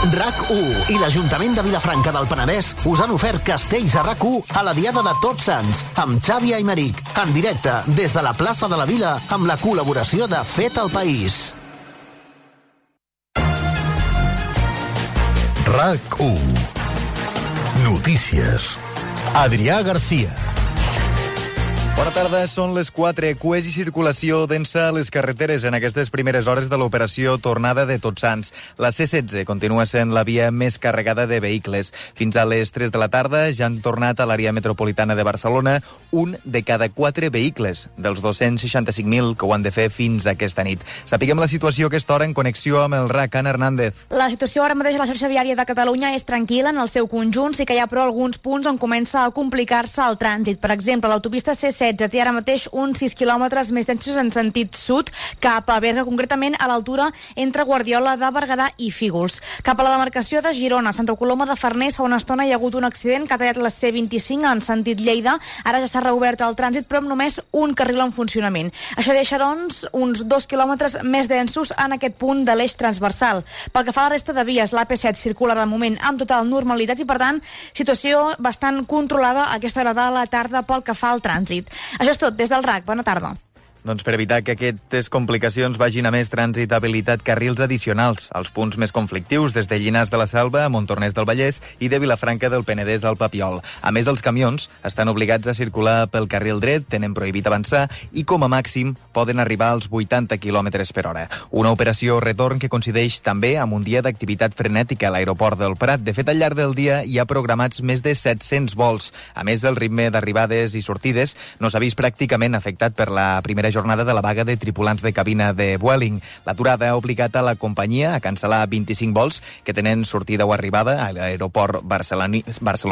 RAC1 i l'Ajuntament de Vilafranca del Penedès us han ofert castells a RAC1 a la Diada de Tots Sants, amb Xavi Aymeric, en directe des de la plaça de la Vila, amb la col·laboració de Fet al País. RAC1 Notícies. Adrià Garcia. Bona tarda, són les 4. Cues i circulació densa a les carreteres en aquestes primeres hores de l'operació Tornada de Tots Sants. La C-16 continua sent la via més carregada de vehicles. Fins a les 3 de la tarda ja han tornat a l'àrea metropolitana de Barcelona 1 de cada 4 vehicles, dels 265.000 que ho han de fer fins aquesta nit. Sapiguem la situació a aquesta hora en connexió amb el RAC. Ana Hernández. La situació ara mateix a la xarxa viària de Catalunya és tranquil·la en el seu conjunt, sí que hi ha però alguns punts on comença a complicar-se el trànsit. Per exemple, l'autopista C-16 té ara mateix uns 6 quilòmetres més densos en sentit sud cap a Berga, concretament a l'altura entre Guardiola de Berguedà i Fígols. Cap a la demarcació de Girona, Santa Coloma de Farners, fa una estona hi ha hagut un accident que ha tallat la C25 en sentit Lleida. Ara ja s'ha reobert el trànsit, però amb només un carril en funcionament. Això deixa, doncs, uns 2 quilòmetres més densos en aquest punt de l'eix transversal. Pel que fa a la resta de vies, l'AP7 circula de moment amb total normalitat i, per tant, situació bastant controlada a aquesta hora de la tarda pel que fa al trànsit. Això és tot, des del RAC. Bona tarda. Doncs per evitar que aquestes complicacions vagin a més trànsit, ha habilitat carrils addicionals als punts més conflictius, des de Llinars de la Selva a Montornès del Vallès i de Vilafranca del Penedès al Papiol. A més, els camions estan obligats a circular pel carril dret, tenen prohibit avançar i com a màxim poden arribar als 80 km per hora. Una operació retorn que coincideix també amb un dia d'activitat frenètica a l'aeroport del Prat. De fet, al llarg del dia hi ha programats més de 700 vols. A més, el ritme d'arribades i sortides no s'ha vist pràcticament afectat per la primera jornada de la vaga de tripulants de cabina de Vueling. L'aturada ha obligat a la companyia a cancel·lar 25 vols que tenen sortida o arribada a l'aeroport barceloní.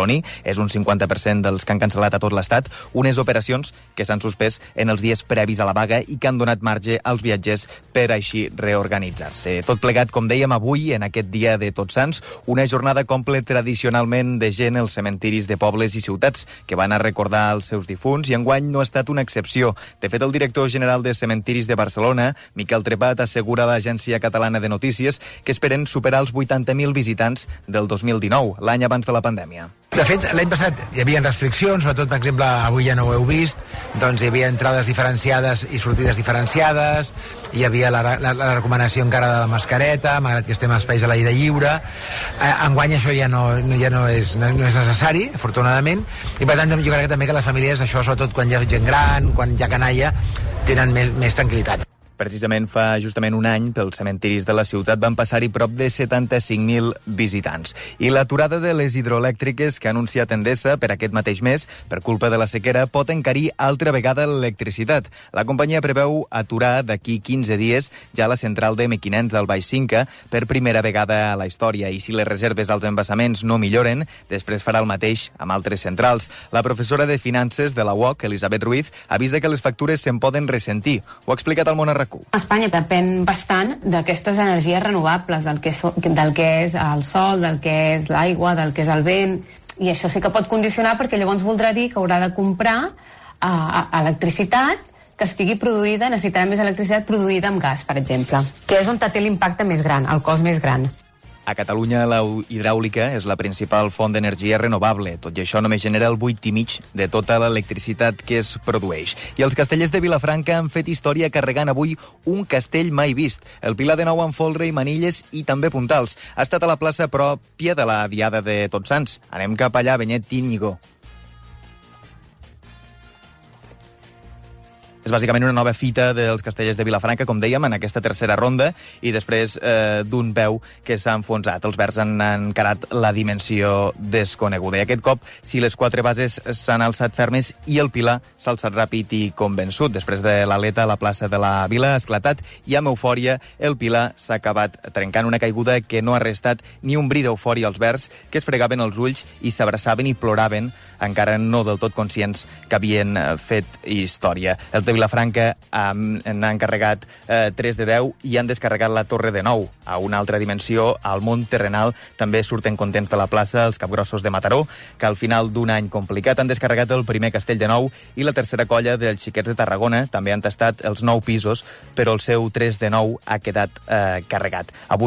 És un 50% dels que han cancel·lat a tot l'estat, unes operacions que s'han suspès en els dies previs a la vaga i que han donat marge als viatgers per així reorganitzar-se. Tot plegat, com dèiem, avui, en aquest dia de Tots Sants, una jornada que omple tradicionalment de gent els cementiris de pobles i ciutats que van a recordar els seus difunts, i enguany no ha estat una excepció. De fet, el director general de Cementiris de Barcelona, Miquel Trepat, assegura a l'Agència Catalana de Notícies que esperen superar els 80.000 visitants del 2019, l'any abans de la pandèmia. De fet, l'any passat hi havia restriccions, sobretot, per exemple, avui ja no ho heu vist, doncs hi havia entrades diferenciades i sortides diferenciades, hi havia la recomanació encara de la mascareta, malgrat que estem a espais a l'aire lliure. Enguany això ja no és necessari, afortunadament, i per tant jo crec que també que les famílies, això sobretot quan hi ha gent gran, quan hi ha canalla, tenen més tranquil·litat. Precisament fa justament un any, pels cementiris de la ciutat van passar-hi prop de 75.000 visitants. I l'aturada de les hidroelèctriques que ha anunciat Endesa per aquest mateix mes, per culpa de la sequera, pot encarir altra vegada l'electricitat. La companyia preveu aturar d'aquí 15 dies ja la central de Mequinens del Baix Cinca per primera vegada a la història. I si les reserves als embassaments no milloren, després farà el mateix amb altres centrals. La professora de Finances de la UOC, Elisabet Ruiz, avisa que les factures se'n poden ressentir. Ho ha explicat al Món a RAC1. Espanya depèn bastant d'aquestes energies renovables, del que és el sol, del que és l'aigua, del que és el vent, i això sí que pot condicionar, perquè llavors voldrà dir que haurà de comprar electricitat que estigui produïda, necessitarà més electricitat produïda amb gas, per exemple, que és on té l'impacte més gran, el cost més gran. A Catalunya, la hidràulica és la principal font d'energia renovable. Tot i això, només genera el 8,5% de tota l'electricitat que es produeix. I els castellers de Vilafranca han fet història carregant avui un castell mai vist. El Pilar de nou amb folre i manilles i també puntals. Ha estat a la plaça pròpia de la Diada de Tots Sants. Anem cap allà, Benet Íñigo. És bàsicament una nova fita dels castellers de Vilafranca, com dèiem, en aquesta tercera ronda, i després d'un peu que s'ha enfonsat. Els verds han encarat la dimensió desconeguda. I aquest cop, si les 4 bases s'han alçat fermes i el Pilar s'ha alçat ràpid i convençut. Després de l'aleta a la plaça de la Vila ha esclatat i amb eufòria el Pilar s'ha acabat trencant una caiguda que no ha restat ni un bri d'eufòria als verds, que es fregaven els ulls i s'abraçaven i ploraven, encara no del tot conscients que havien fet història. Els de Vilafranca n'han encarregat 3 de 10 i han descarregat la Torre de 9 a una altra dimensió. Al món terrenal també surten contents de la plaça els capgrossos de Mataró, que al final d'un any complicat han descarregat el primer castell de 9, i la tercera colla dels xiquets de Tarragona també han tastat els 9 pisos, però el seu 3 de 9 ha quedat carregat. Avui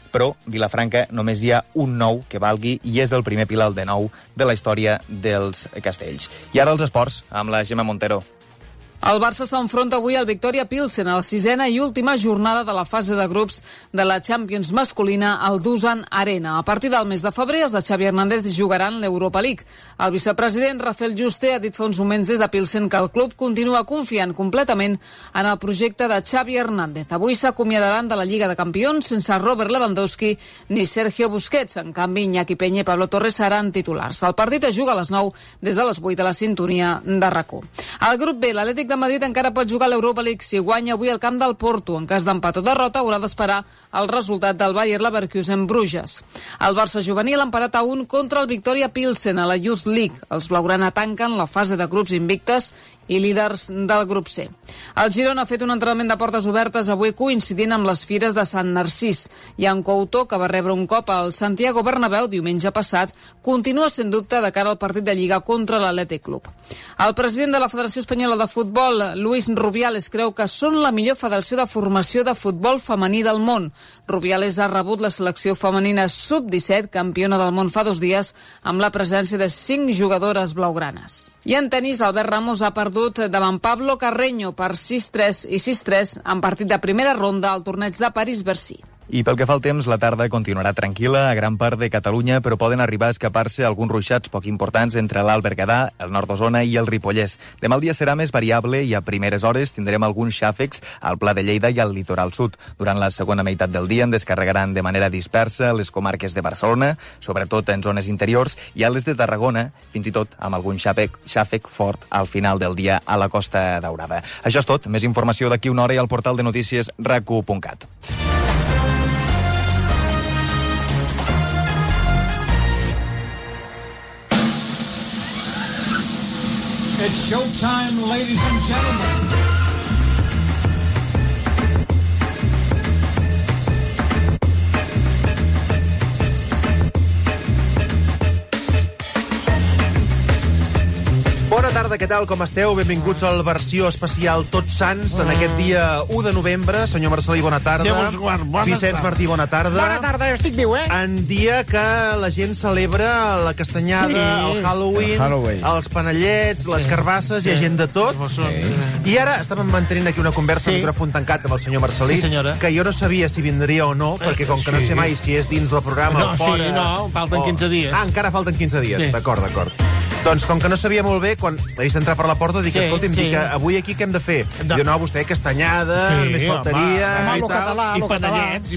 però Vilafranca només hi ha un 9 que valgui i és el primer pilar de 9 de la història dels castells. I ara els esports, amb la Gemma Montero. El Barça s'enfronta avui al Victoria Pilsen a la 6a i última jornada de la fase de grups de la Champions masculina al Dusan Arena. A partir del mes de febrer, els de Xavi Hernández jugaran l'Europa League. El vicepresident Rafael Juste ha dit fa uns moments des de Pilsen que el club continua confiant completament en el projecte de Xavi Hernández. Avui s'acomiadaran de la Lliga de Campions sense Robert Lewandowski ni Sergio Busquets. En canvi, Iñaki Peña i Pablo Torres seran titulars. El partit es juga a les 9 des de les 8 a la sintonia de RAC1. Al grup B, l'Atlètic de Madrid encara pot jugar a l'Europa League si guanya avui al camp del Porto. En cas d'empat o derrota haurà d'esperar el resultat del Bayer Leverkusen Bruges. El Barça juvenil ha empatat a 1 contra el Victoria Pilsen a la Youth League. Els blaugrana tanquen la fase de grups invictes i líders del grup C. El Girona ha fet un entrenament de portes obertes avui coincidint amb les fires de Sant Narcís. Jan Couto, que va rebre un cop al Santiago Bernabéu diumenge passat, continua sent dubte de cara al partit de Lliga contra l'Athletic Club. El president de la Federació Espanyola de Futbol, Luis Rubiales, creu que són la millor federació de formació de futbol femení del món. Rubiales ha rebut la selecció femenina sub-17, campiona del món fa 2 dies, amb la presència de 5 jugadores blaugranes. I en tenis, Albert Ramos ha perdut davant Pablo Carreño per 6-3 i 6-3 en partit de primera ronda al torneig de París-Bercy. I pel que fa al temps, la tarda continuarà tranquil·la a gran part de Catalunya, però poden arribar a escapar-se alguns ruixats poc importants entre l'Alt Berguedà, el nord d'Osona i el Ripollès. Demà el dia serà més variable i a primeres hores tindrem alguns xàfecs al Pla de Lleida i al litoral sud. Durant la segona meitat del dia en descarregaran de manera dispersa les comarques de Barcelona, sobretot en zones interiors, i a les de Tarragona, fins i tot amb algun xàfec fort al final del dia a la Costa Daurada. Això és tot. Més informació d'aquí una hora i al portal de notícies rac1.cat. It's showtime, ladies and gentlemen. Bona tarda, què tal, com esteu? Benvinguts a la versió especial Tots Sants en aquest dia 1 de novembre. Senyor Marcelí, bona tarda. Vicenç Martí, bona tarda. Bona tarda, jo estic viu, En dia que la gent celebra la castanyada, el Halloween, els panellets, les carbasses, hi ha gent de tot. I ara estàvem mantenint aquí una conversa amb micròfon tancat amb el senyor Marcelí, que jo no sabia si vindria o no, perquè com que no sé mai si és dins del programa o fora... Sí, no, falten 15 dies. Ah, encara falten 15 dies, d'acord. Doncs com que no sabia molt bé, quan l'he vist entrar per la porta, dic, escolti'm, dic, avui aquí què hem de fer? Diu, no, vostè, castanyada, només faltaria... Home, i panellets.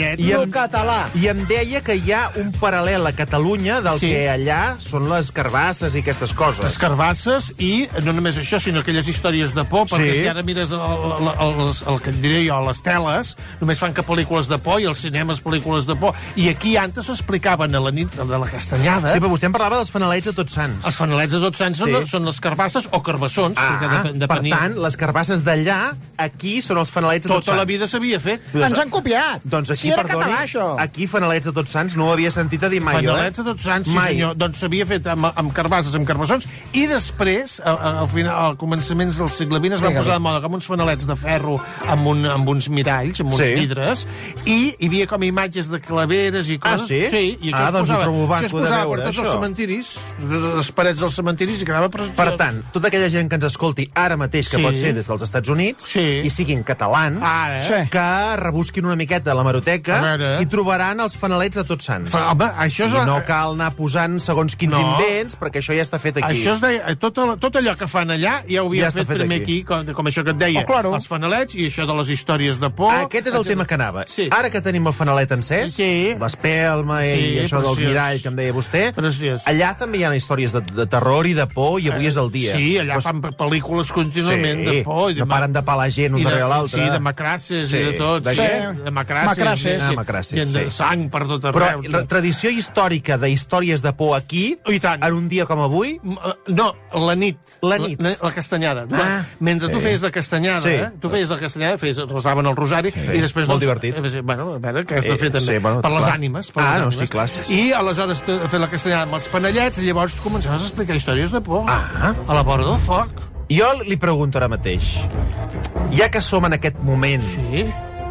I em deia que hi ha un paral·lel a Catalunya del que allà són les carbasses i aquestes coses. Les carbasses i no només això, sinó aquelles històries de por, perquè si ara mires el que et diré jo, les teles, només fan que pel·lícules de por i els cinemes pel·lícules de por. I aquí antes s'explicaven a la nit de la castanyada... Sí, però vostè em parlava dels fanalets de Tots Sants. Els fanalets de Tots Sants són les carbasses o carbassons. Per tant, les carbasses d'allà, aquí són els fanalets de Tots Sants. Tota la vida s'havia fet. Ens han copiat. Doncs aquí, perdoni, aquí fanalets de Tots Sants no ho havia sentit a dir mai. Fanalets de Tots Sants, sí senyor. Doncs s'havia fet amb carbasses, amb carbassons, i després, al començaments del segle XX, es van posar de moda com uns fanalets de ferro amb uns miralls, amb uns vidres, i hi havia com imatges de claveres i coses. Ah, sí? I això es posava per tots els cementiris, les parets dels cementiris, i quedava... Per tant, tota aquella gent que ens escolti ara mateix, que pot ser des dels Estats Units, i siguin catalans, que rebusquin una miqueta a l'hemeroteca i trobaran els fanalets de Tots Sants. Home, això és... I no cal anar posant segons quins invents, perquè això ja està fet aquí. Això es deia... Tot allò que fan allà ja ho havia fet primer aquí, com això que et deia. Els fanalets i això de les històries de por... Aquest és el tema que anava. Ara que tenim el fanalet encès, l'espelma i això del mirall que em deia vostè, allà també hi ha històries de terror i de por, i avui és el dia. Sí, allà fan pel·lícules contínuament de por. No paren de pelar gent un darrere l'altre. Sí, de macrasses i de tot. De què? De macrasses. De sang per tot arreu. Però tradició històrica d'històries de por aquí, en un dia com avui? No, la nit. La castanyada. Mentre tu feies la castanyada, resaven el rosari, i després... Molt divertit. Bueno, a veure, què has de fer també? Per les ànimes. Sí, clar. I aleshores fer la castanyada amb els panellets, i llavors començaves a explicar històries de por a la vora del foc. Jo li pregunto ara mateix, ja que som en aquest moment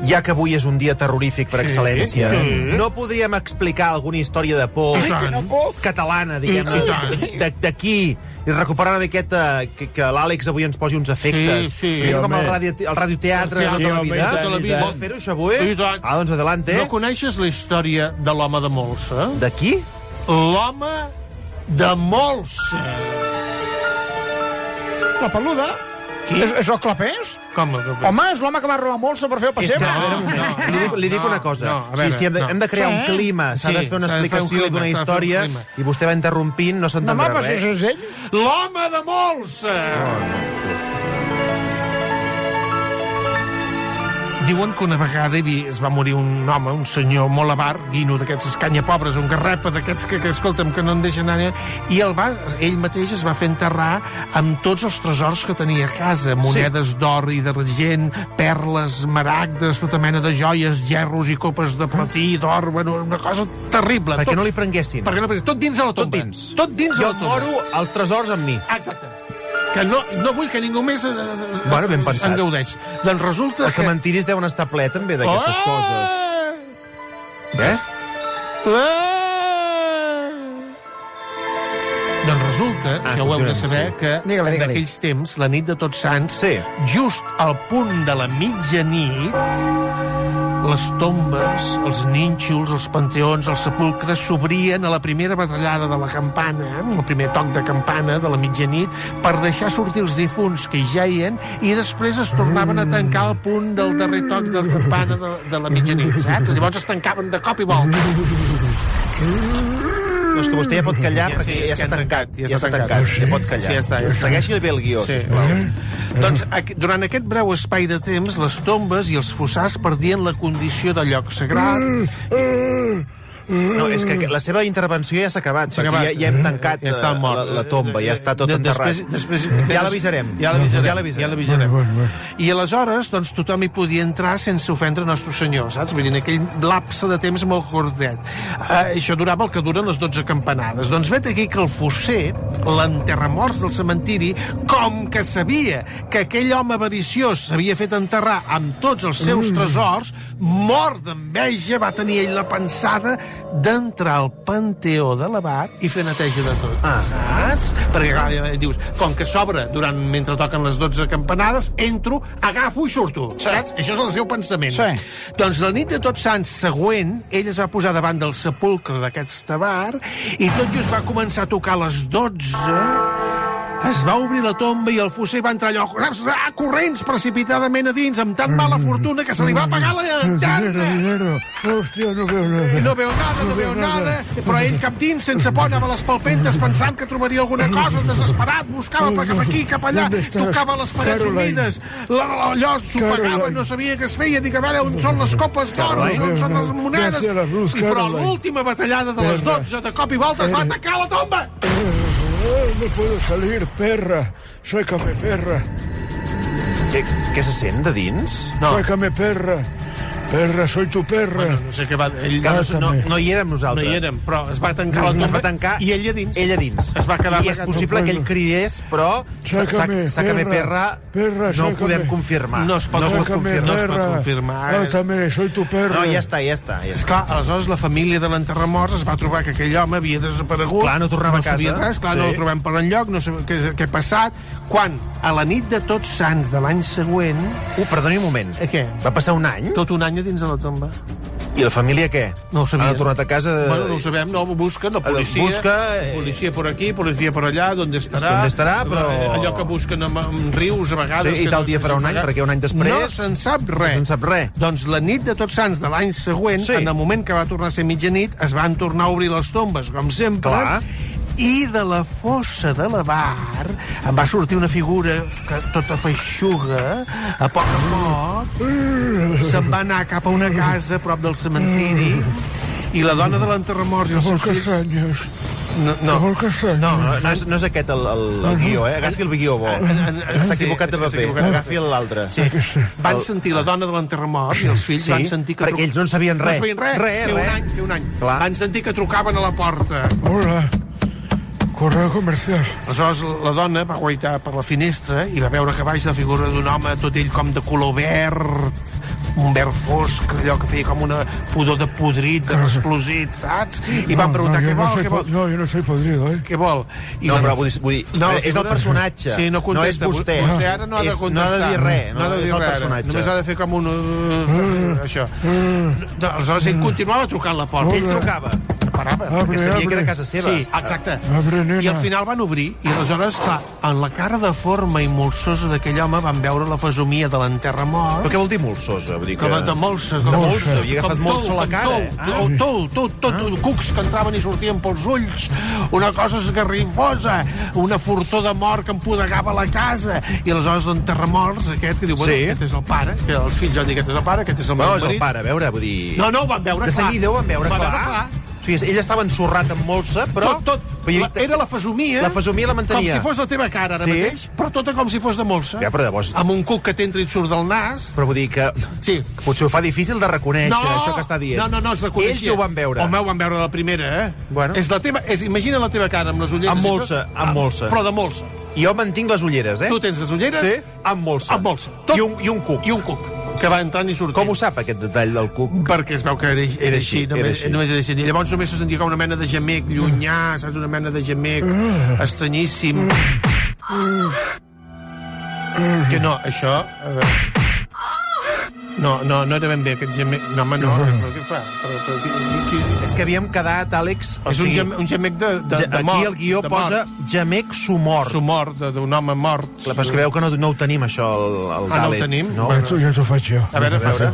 ja que avui és un dia terrorífic per excel·lència, no podríem explicar alguna història de por catalana, diguem-ne, d'aquí, i recuperar una miqueta que l'Àlex avui ens posi uns efectes. Sí. Com el radioteatre de tota la vida. Vol fer-ho, això avui? Doncs adelante. No coneixes la història de l'home de Molsa? De qui? L'home de Molsa. La peluda? Qui? És el Clapés? Com? Home, és l'home que va robar Molsa per fer el pessebre. Li dic una cosa. Hem de crear un clima, s'ha de fer una explicació d'una història, i vostè va interrompint, no s'entendrà res. L'home de Molsa! Diuen que una vegada es va morir un home, un senyor molt avar, guino d'aquests escanyapobres, un garrepa d'aquests que escolta'm, que no en deixen anar, i ell mateix es va fer enterrar amb tots els tresors que tenia a casa, monedes d'or i d'argent, perles, maragdes, tota mena de joies, gerros i copes de platí, d'or, bueno, una cosa terrible. Perquè no li prenguessin. Tot dins de la tomba. Tot dins de la tomba. Jo moro els tresors amb mi. Exacte. Que no vull que ningú més ben pensat. en gaudeix. Doncs resulta Els cementiris deuen estar ple també d'aquestes coses. Què? Doncs resulta, això ho heu de saber, que en aquells temps, la nit de Tots Sants, just al punt de la mitjanit, les tombes, els nínxols, els panteons, els sepulcres s'obrien a la primera batallada de la campana, el primer toc de campana de la mitjanit, per deixar sortir els difunts que hi jaien, i després es tornaven a tancar al punt del darrer toc de campana de la mitjanit, saps? Llavors es tancaven de cop i volta. No, és que vostè ja pot callar perquè ja s'ha tancat. Ja pot callar. Sí, ja està. Segueixi bé el guió, sisplau. Doncs durant aquest breu espai de temps, les tombes i els fossars perdien la condició de lloc sagrat. No, és que la seva intervenció ja s'ha acabat, perquè ja hem tancat la tomba, ja està tot enterrat. Ja l'avisarem. Ja l'avisarem. I aleshores, doncs, tothom hi podia entrar sense ofendre Nostre Senyor, saps? Vull dir, en aquell lapse de temps molt curtet. Això durava el que duren les 12 campanades. Doncs vet aquí que el fosser, l'enterramorts del cementiri, com que sabia que aquell home avariciós s'havia fet enterrar amb tots els seus tresors, mort d'enveja, va tenir ell la pensada d'entrar al panteó de l'abat i fer neteja de tot, saps? Perquè, clar, dius, com que s'obre mentre toquen les 12 campanades, entro, agafo i surto, saps? Això és el seu pensament. Doncs la nit de Tots Sants següent, ell es va posar davant del sepulcre d'aquest bar i tot just va començar a tocar a les 12... Es va obrir la tomba i el fosser va entrar allò corrents precipitadament a dins, amb tan mala fortuna que se li va apagar la llanterna. Hòstia, no veu nada. No veu nada. Però ell cap dins, sense por, anava a les palpentes pensant que trobaria alguna cosa, desesperat, buscava cap aquí, cap allà, tocava les parets humides, allò s'ofegava, no sabia què es feia, dic, a veure, on són les copes d'or, on són les monedes. I però l'última batallada de les 12, de cop i volta, es va atacar la tomba. No puedo salir, perra. Suécame, perra. Què se sent de dins? Suécame, perra. Perra, soy tu perra. Bueno, no sé què va... No hi érem nosaltres. No hi érem, però es va tancar la tomba. Es va tancar i ell a dins. Ell a dins. Es va quedar... I és possible que ell cridés, però Sácame, perra, no ho podem confirmar. No es pot confirmar. Mátame, soy tu perra. No, ja està. Esclar, aleshores la família de l'enterramorts es va trobar que aquell home havia desaparegut. Clar, no tornava a casa. No el trobem per enlloc, no sé què ha passat. Quan, a la nit de Tots Sants de l'any següent... Perdoni un moment. Què? Va passar un any? Tot un any dins de la tomba. I la família què? No ho sabia. Han tornat a casa... Bueno, no ho sabem, no, busquen, la policia... Policia por aquí, policia por allà, ¿dónde estarà? Però... Allò que busquen amb rius, a vegades... Sí, i tal dia farà un any, perquè un any després... No se'n sap res. Doncs la nit de Tots Sants de l'any següent, en el moment que va tornar a ser mitjanit, es van tornar a obrir les tombes, com sempre... I de la fossa de la bar em va sortir una figura tota feixuga, a poc se'n va anar cap a una casa a prop del cementiri i la dona de l'enterramorts i els seus fills... No és aquest el guió, Agafi el guió bo. S'ha equivocat de paper. Agafi l'altre. Van sentir la dona de l'enterramorts i els fills van sentir que... Perquè ells no en sabien res. No sabien res. Fer un any. Van sentir que trucaven a la porta. Hola. Correu comercial. Aleshores, la dona va guaitar per la finestra i va veure que baix la figura d'un home, tot ell com de color verd, un verd fosc, allò que feia com una pudor de podrit, de resplosit, saps? I van preguntar, què vol? No, jo no soy podrido, Què vol? No, però vull dir, és el personatge. Sí, no contesta. No és vostè. Vostè ara no ha de contestar. No ha de dir res, no ha de dir res. Només ha de fer com un... això. Aleshores, ell continuava trucant la porta. Ell trucava. Parava, perquè sabia que era casa seva. Sí, exacte. I al final van obrir, i aleshores, clar, en la cara de forma i molsosa d'aquell home van veure la fesomia de l'enterramort. Però què vol dir molsosa? Vull dir que... De molsa. De molsa, havia agafat molsa a la cara. Tot, cucs que entraven i sortien pels ulls, una cosa esgarrifosa, una fortor de mort que empodegava la casa, i aleshores l'enterramorts aquest, que diu, bueno, aquest és el pare, que els fills van dir, aquest és el pare, aquest és el meu marit. No, és el pare, a veure, vull dir... No, ho van veure clar. De seguida ho van veure clar. O sigui, ell estava ensorrat amb molsa, però... Era la fesomia. La fesomia la mantenia. Com si fos la teva cara, ara mateix, però tota com si fos de molsa. Ja, però llavors... Amb un cuc que t'entra i et surt del nas. Però vull dir que... Sí. Potser ho fa difícil de reconèixer, això que està dient. No, es reconeixia. Ells ho van veure. Home, ho van veure la primera, Bueno. Imagina la teva cara amb les ulleres. Amb molsa. Però de molsa. Jo mantinc les ulleres, Tu tens les ulleres? Sí, amb molsa. Amb molsa. I un cuc. I un cuc. Que va entrant i sortint. Com ho sap, aquest detall del cuc? Perquè es veu que era així, només era així. I llavors només se sentia com una mena de gemec llunyà, saps? Una mena de gemec estranyíssim. Que no, això... A veure... No era ben bé aquest gemec. No, home, no. Però què fa? És que havíem quedat, Àlex... És un gemec de mort. Aquí el guió posa gemec sumort. Sumort, d'un home mort. Clar, però és que veu que no ho tenim, això, el Dalet. No ho tenim? No? Ja t'ho faig jo. A veure, fa-ho.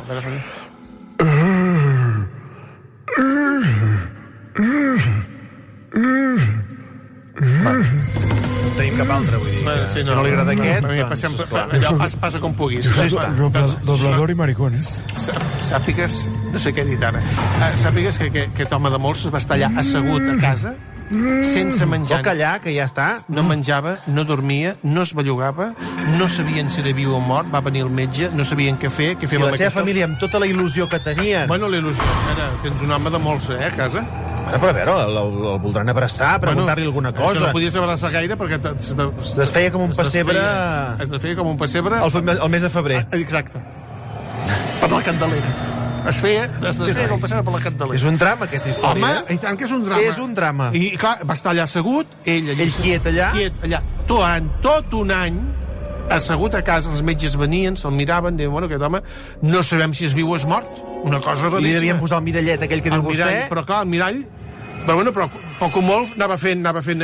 No tenim cap altre, vull dir. Si no li agrada aquest, doncs... Passa com puguis. Doblador i maricones. Sàpigues... No sé què he dit ara. Sàpigues que aquest home de molts va estar allà assegut a casa, sense menjar. Vol callar, que ja està. No menjava, no dormia, no es bellugava, no sabien si era viu o mort, va venir el metge, no sabien què fer. Si la seva família, amb tota la il·lusió que tenien... Bueno, la il·lusió, tens un home de molts, a casa. Però a veure, el voldran abraçar, preguntar-li alguna cosa. No podies abraçar gaire perquè... Es feia com un pessebre... Es feia com un pessebre... El mes de febrer. Exacte. Per la Candelera. Es feia com un pessebre per la Candelera. És un drama, aquesta història. Home, i tant que és un drama. És un drama. I clar, va estar allà assegut, ell quiet allà. Tot un any, assegut a casa, els metges venien, se'l miraven, deien, bueno, aquest home, no sabem si és viu o és mort. Una cosa raríssima. Li devien posar el mirallet aquell que diu vostè. Però clar, el mirall... Però poc o molt anava fent...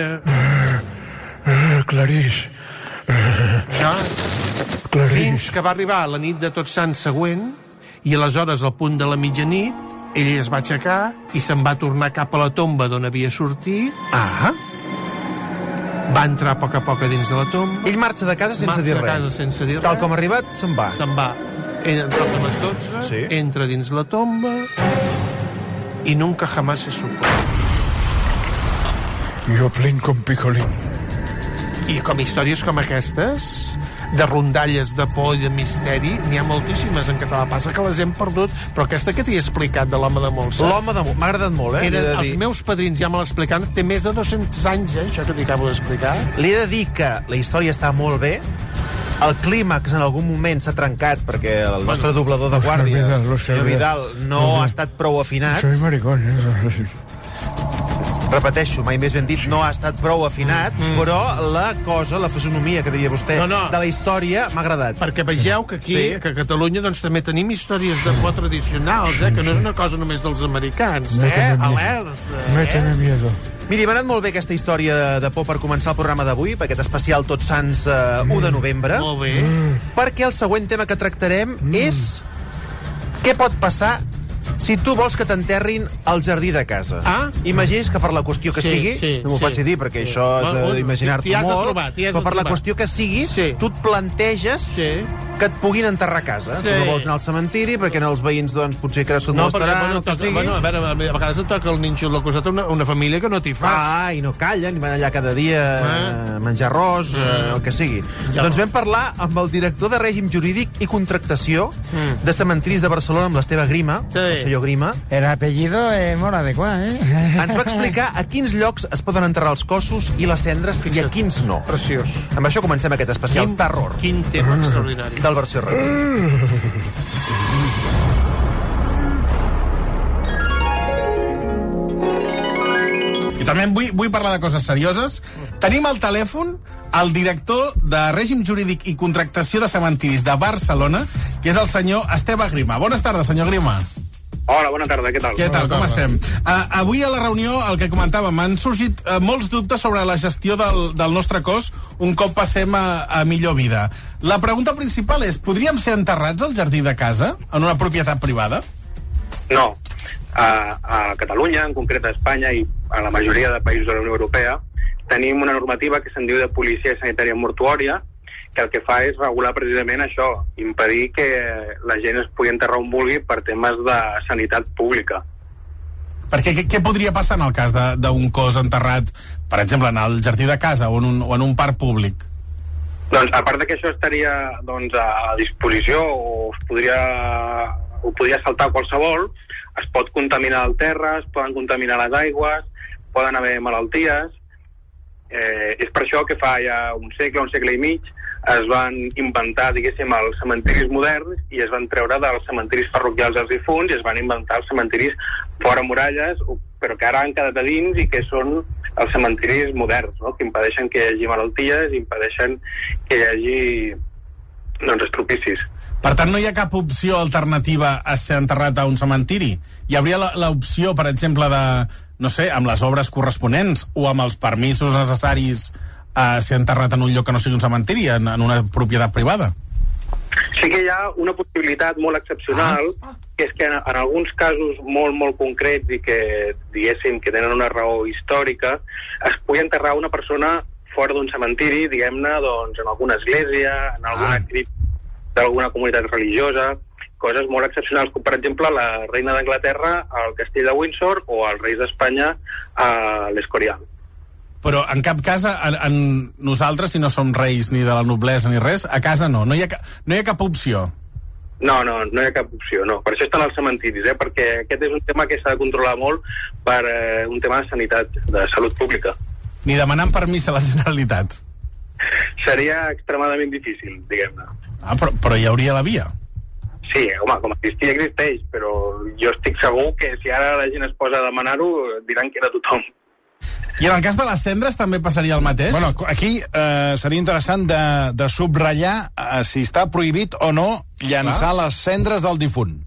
Clarís. Fins que va arribar la nit de Tots Sants següent, i aleshores, al punt de la mitjanit, ell es va aixecar i se'n va tornar cap a la tomba d'on havia sortit. Va entrar a poc a dins de la tomba. Ell marxa de casa sense dir res. Tal com ha arribat, se'n va. Se'n va. Toca les 12, entra dins la tomba i nunca jamás se supo. Jo plenc com picolín. I com històries com aquestes, de rondalles de por i de misteri, n'hi ha moltíssimes en català. Passa que les hem perdut, però aquesta que t'he explicat de l'home de molsa... L'home de molsa, m'ha agradat molt, Els meus padrins ja me l'explicaven, té més de 200 anys, això que t'hi acabo d'explicar. Li he de dir que la història està molt bé, el clímax en algun moment s'ha trencat perquè el nostre doblador de guàrdia, el senyor Vidal, no ha estat prou afinat. Soy maricón, Repeteixo, mai més ben dit, no ha estat prou afinat, però la cosa, la fisonomia que deia vostè, de la història, m'ha agradat. Perquè vegeu que aquí, que a Catalunya, doncs també tenim històries de por tradicionals, que no és una cosa només dels americans, alerts. Méteme miedo. Miri, m'ha anat molt bé aquesta història de por per començar el programa d'avui, per aquest especial Tots Sants 1 de novembre. Molt bé. Perquè el següent tema que tractarem és què pot passar si tu vols que t'enterrin al jardí de casa. Imagines que per la qüestió que sigui, no m'ho faci dir, perquè això és d'imaginar-t'ho molt, però per la qüestió que sigui, tu et planteges que et puguin enterrar a casa. Tu no vols anar al cementiri, perquè els veïns, doncs, potser creus que et molestaran, o que sigui. A vegades et toca el ninxo del costat una família que no t'hi fas. I no callen, i van allà cada dia a menjar arròs, el que sigui. Doncs vam parlar amb el director de règim jurídic i contractació de cementiris de Barcelona, amb l'Esteve Grima, el senyor Grima. El apellido es molt adequat, Ens va explicar a quins llocs es poden enterrar els cossos i les cendres i a quins no. Preciós. Amb això comencem aquest especial terror. Quin tema extraordinari. Del versió ràdio. I també vull parlar de coses serioses. Tenim al telèfon el director de Règim Jurídic i Contractació de Cementiris de Barcelona, que és el senyor Esteve Grima. Bones tardes, senyor Grima. Hola, bona tarda, què tal? Què tal, com estem? Avui a la reunió, el que comentàvem, han sorgit molts dubtes sobre la gestió del nostre cos un cop passem a millor vida. La pregunta principal és, podríem ser enterrats al jardí de casa, en una propietat privada? No. A Catalunya, en concret a Espanya i a la majoria de països de la Unió Europea, tenim una normativa que se'n diu de policia sanitària mortuòria, que el que fa és regular precisament això, impedir que la gent es pugui enterrar on vulgui per temes de sanitat pública. Perquè què podria passar en el cas d'un cos enterrat, per exemple, en el jardí de casa o en un parc públic? Doncs, a part que això estaria a disposició o podria saltar qualsevol, es pot contaminar el terra, es poden contaminar les aigües, poden haver malalties. És per això que fa ja un segle i mig, es van inventar, diguéssim, els cementiris moderns i es van treure dels cementiris parroquials dels difunts i es van inventar els cementiris fora muralles, però que ara han quedat a dins i que són els cementiris moderns, no? Que impedeixen que hi hagi malalties i impedeixen que hi hagi estropicis. Per tant, no hi ha cap opció alternativa a ser enterrat a un cementiri? Hi hauria l'opció, per exemple, no sé, amb les obres corresponents o amb els permisos necessaris a ser enterrat en un lloc que no sigui un cementiri, en una propietat privada? Sí que hi ha una possibilitat molt excepcional, que és que en alguns casos molt, molt concrets i que, diguéssim, que tenen una raó històrica, es pugui enterrar una persona fora d'un cementiri, diguem-ne, doncs, en alguna església, en alguna cripta d'alguna comunitat religiosa, coses molt excepcionals, com per exemple la reina d'Anglaterra al castell de Windsor o els reis d'Espanya a l'Escorial. Però en cap cas, nosaltres, si no som reis ni de la noblesa ni res, a casa no hi ha cap opció. No hi ha cap opció, no. Per això estan els cementiris, perquè aquest és un tema que s'ha de controlar molt per un tema de sanitat, de salut pública. Ni demanant permís a la Generalitat. Seria extremadament difícil, diguem-ne. Però hi hauria la via. Sí, home, com existir existeix, però jo estic segur que si ara la gent es posa a demanar-ho, diran que era tothom. I en el cas de les cendres també passaria el mateix? Bueno, aquí seria interessant de subratllar si està prohibit o no llançar les cendres del difunt.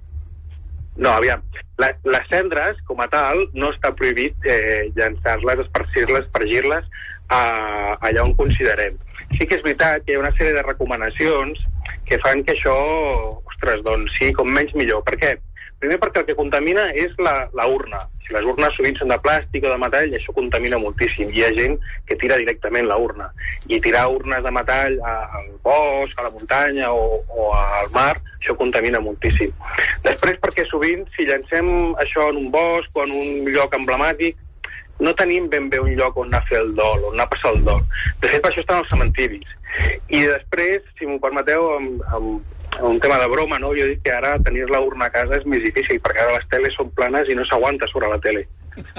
No, aviam, les cendres, com a tal, no està prohibit llançar-les, espargir-les allà on considerem. Sí que és veritat que hi ha una sèrie de recomanacions que fan que això, doncs sí, com menys millor. Per què? Primer perquè el que contamina és la urna. Si les urnes sovint són de plàstic o de metall, això contamina moltíssim. Hi ha gent que tira directament la urna. I tirar urnes de metall al bosc, a la muntanya o al mar, això contamina moltíssim. Després perquè sovint, si llancem això en un bosc o en un lloc emblemàtic, no tenim ben bé un lloc on anar a fer el dol, on anar a passar el dol. De fet, per això estan els cementiris. I després, si m'ho permeteu, amb un tema de broma, no? Jo dic que ara tenir la urna a casa és més difícil, perquè ara les teles són planes i no s'aguanta sobre la tele.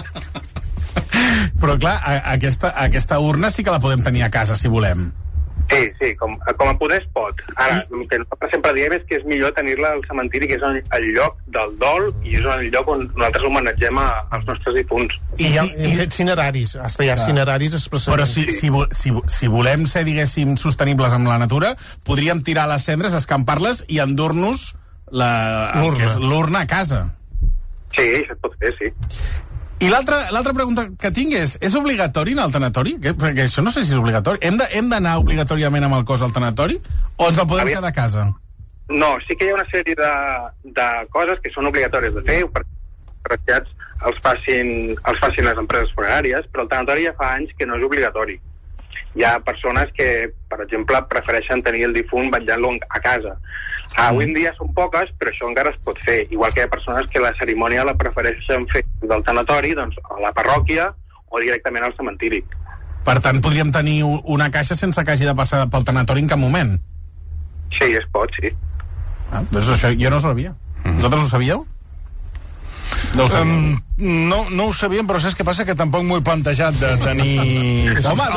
Però clar, aquesta urna sí que la podem tenir a casa, si volem. Sí, com a poder es pot. Ara, el que nosaltres sempre diem és que és millor tenir-la al cementiri, que és el lloc del dol i és el lloc on nosaltres homenatgem als nostres difunts. I hi ha cineraris, hi ha cineraris expressament. Però si volem ser, diguéssim, sostenibles amb la natura, podríem tirar les cendres, escampar-les i endur-nos l'urna a casa. Sí, això es pot fer, sí. I l'altra pregunta que tinc és obligatori anar al tanatori? Perquè això no sé si és obligatori. Hem d'anar obligatòriament amb el cos al tanatori o ens el podem quedar a casa? No, sí que hi ha una sèrie de coses que són obligatòries de fer, perquè els facin les empreses funeràries, però el tanatori ja fa anys que no és obligatori. Hi ha persones que, per exemple, prefereixen tenir el difunt vetllant-lo a casa. Avui en dia són poques, però això encara es pot fer. Igual que hi ha persones que la cerimònia la prefereixen fer del tanatori, doncs a la parròquia o directament al cementiri. Per tant, podríem tenir una caixa sense que hagi de passar pel tanatori en cap moment? Sí, es pot, sí. Doncs això jo no ho sabia. Vosaltres ho sabíeu? No ho sabíem. No ho sabíem, però saps què passa? Que tampoc m'ho he plantejat de tenir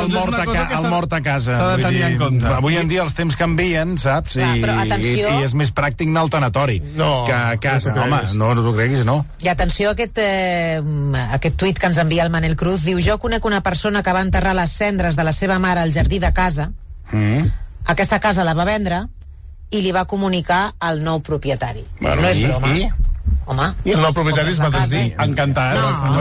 el mort a casa. S'ha de tenir en compte. Avui en dia els temps canvien, saps? I és més pràctic anar al tanatori que a casa. Home, no t'ho creguis, no. I atenció a aquest tuit que ens envia el Manel Cruz. Diu, jo conec una persona que va enterrar les cendres de la seva mare al jardí de casa. Aquesta casa la va vendre i li va comunicar al nou propietari. No és broma. Home, i el nou propietari es va desdir. Encantat.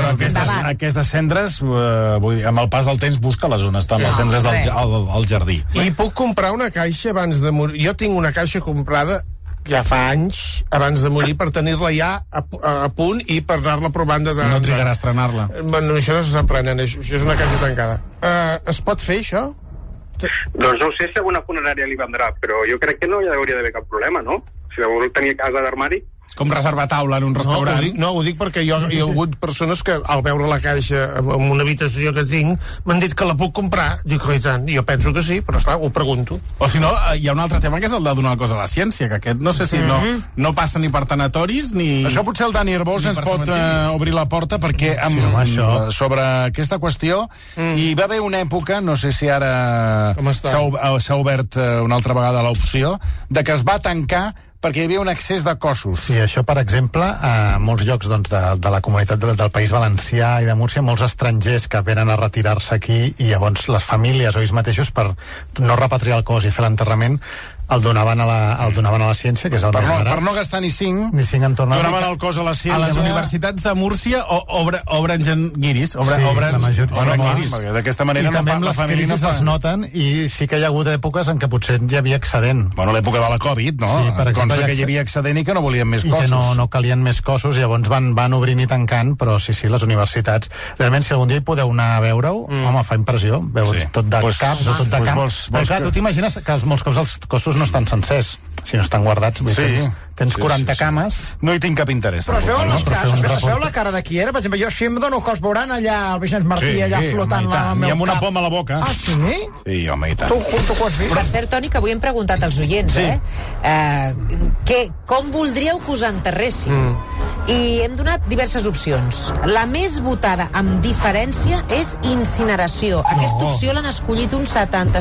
Aquestes cendres, vull dir, amb el pas del temps busca-les on estan les cendres al jardí. I puc comprar una caixa abans de morir? Jo tinc una caixa comprada ja fa anys, abans de morir, per tenir-la ja a punt i per anar-la provant de... No trigarà a estrenar-la. Bueno, això no s'aprenen, això és una caixa tancada. Es pot fer, això? Doncs no ho sé si alguna funerària li vendrà, però jo crec que no hi hauria d'haver cap problema, no? Si la vol tenir a casa d'armari... És com reservar taula en un restaurant. Ho dic perquè hi ha hagut persones que al veure la caixa en una habitació que tinc m'han dit que la puc comprar. Dic, i tant, jo penso que sí, però esclar, ho pregunto. O si no, hi ha un altre tema que és el de donar cosa a la ciència, que aquest no sé si no passa ni per tanatoris ni... Això potser el Dani Herbós ens pot obrir la porta, perquè sobre aquesta qüestió hi va haver una època, no sé si ara s'ha obert una altra vegada l'opció, de que es va tancar perquè hi havia un excés de cossos. Sí, això, per exemple, a molts llocs de la comunitat del País Valencià i de Múrcia, molts estrangers que venen a retirar-se aquí i llavors les famílies o ells mateixos, per no repatriar el cos i fer l'enterrament, el donaven a la ciència, que és el més barat. Per no gastar ni 5 en tornar. Donaven el cos a la ciència. A les universitats de Múrcia obren gent guiris. La majoria. D'aquesta manera I també amb les crisis es noten, i sí que hi ha hagut èpoques en què potser hi havia excedent. Bueno, l'època de la Covid, no? Sí, per exemple, consta que hi havia excedent i que no volien més cossos. I que no calien més cossos, llavors van obrint i tancant, però sí, les universitats. Realment, si algun dia hi podeu anar a veure-ho, home, fa impressió, veus tot de caps o tot de camps. Però clar, tu t'imagines que molts cops els cossos no estan sencers, si no estan guardats. Tens 40 cames. No hi tinc cap interès. Però es veu la cara de qui era? Per exemple, jo si em dono cos veurant allà el Vicenç Martí, allà flotant la meu cap. I amb una poma a la boca. Ah, sí? Sí, home, i tant. Tu ho has vist? Per cert, Toni, que avui hem preguntat als oients, com voldríeu que us enterressin? I hem donat diverses opcions. La més votada amb diferència és incineració. Aquesta opció l'han escollit un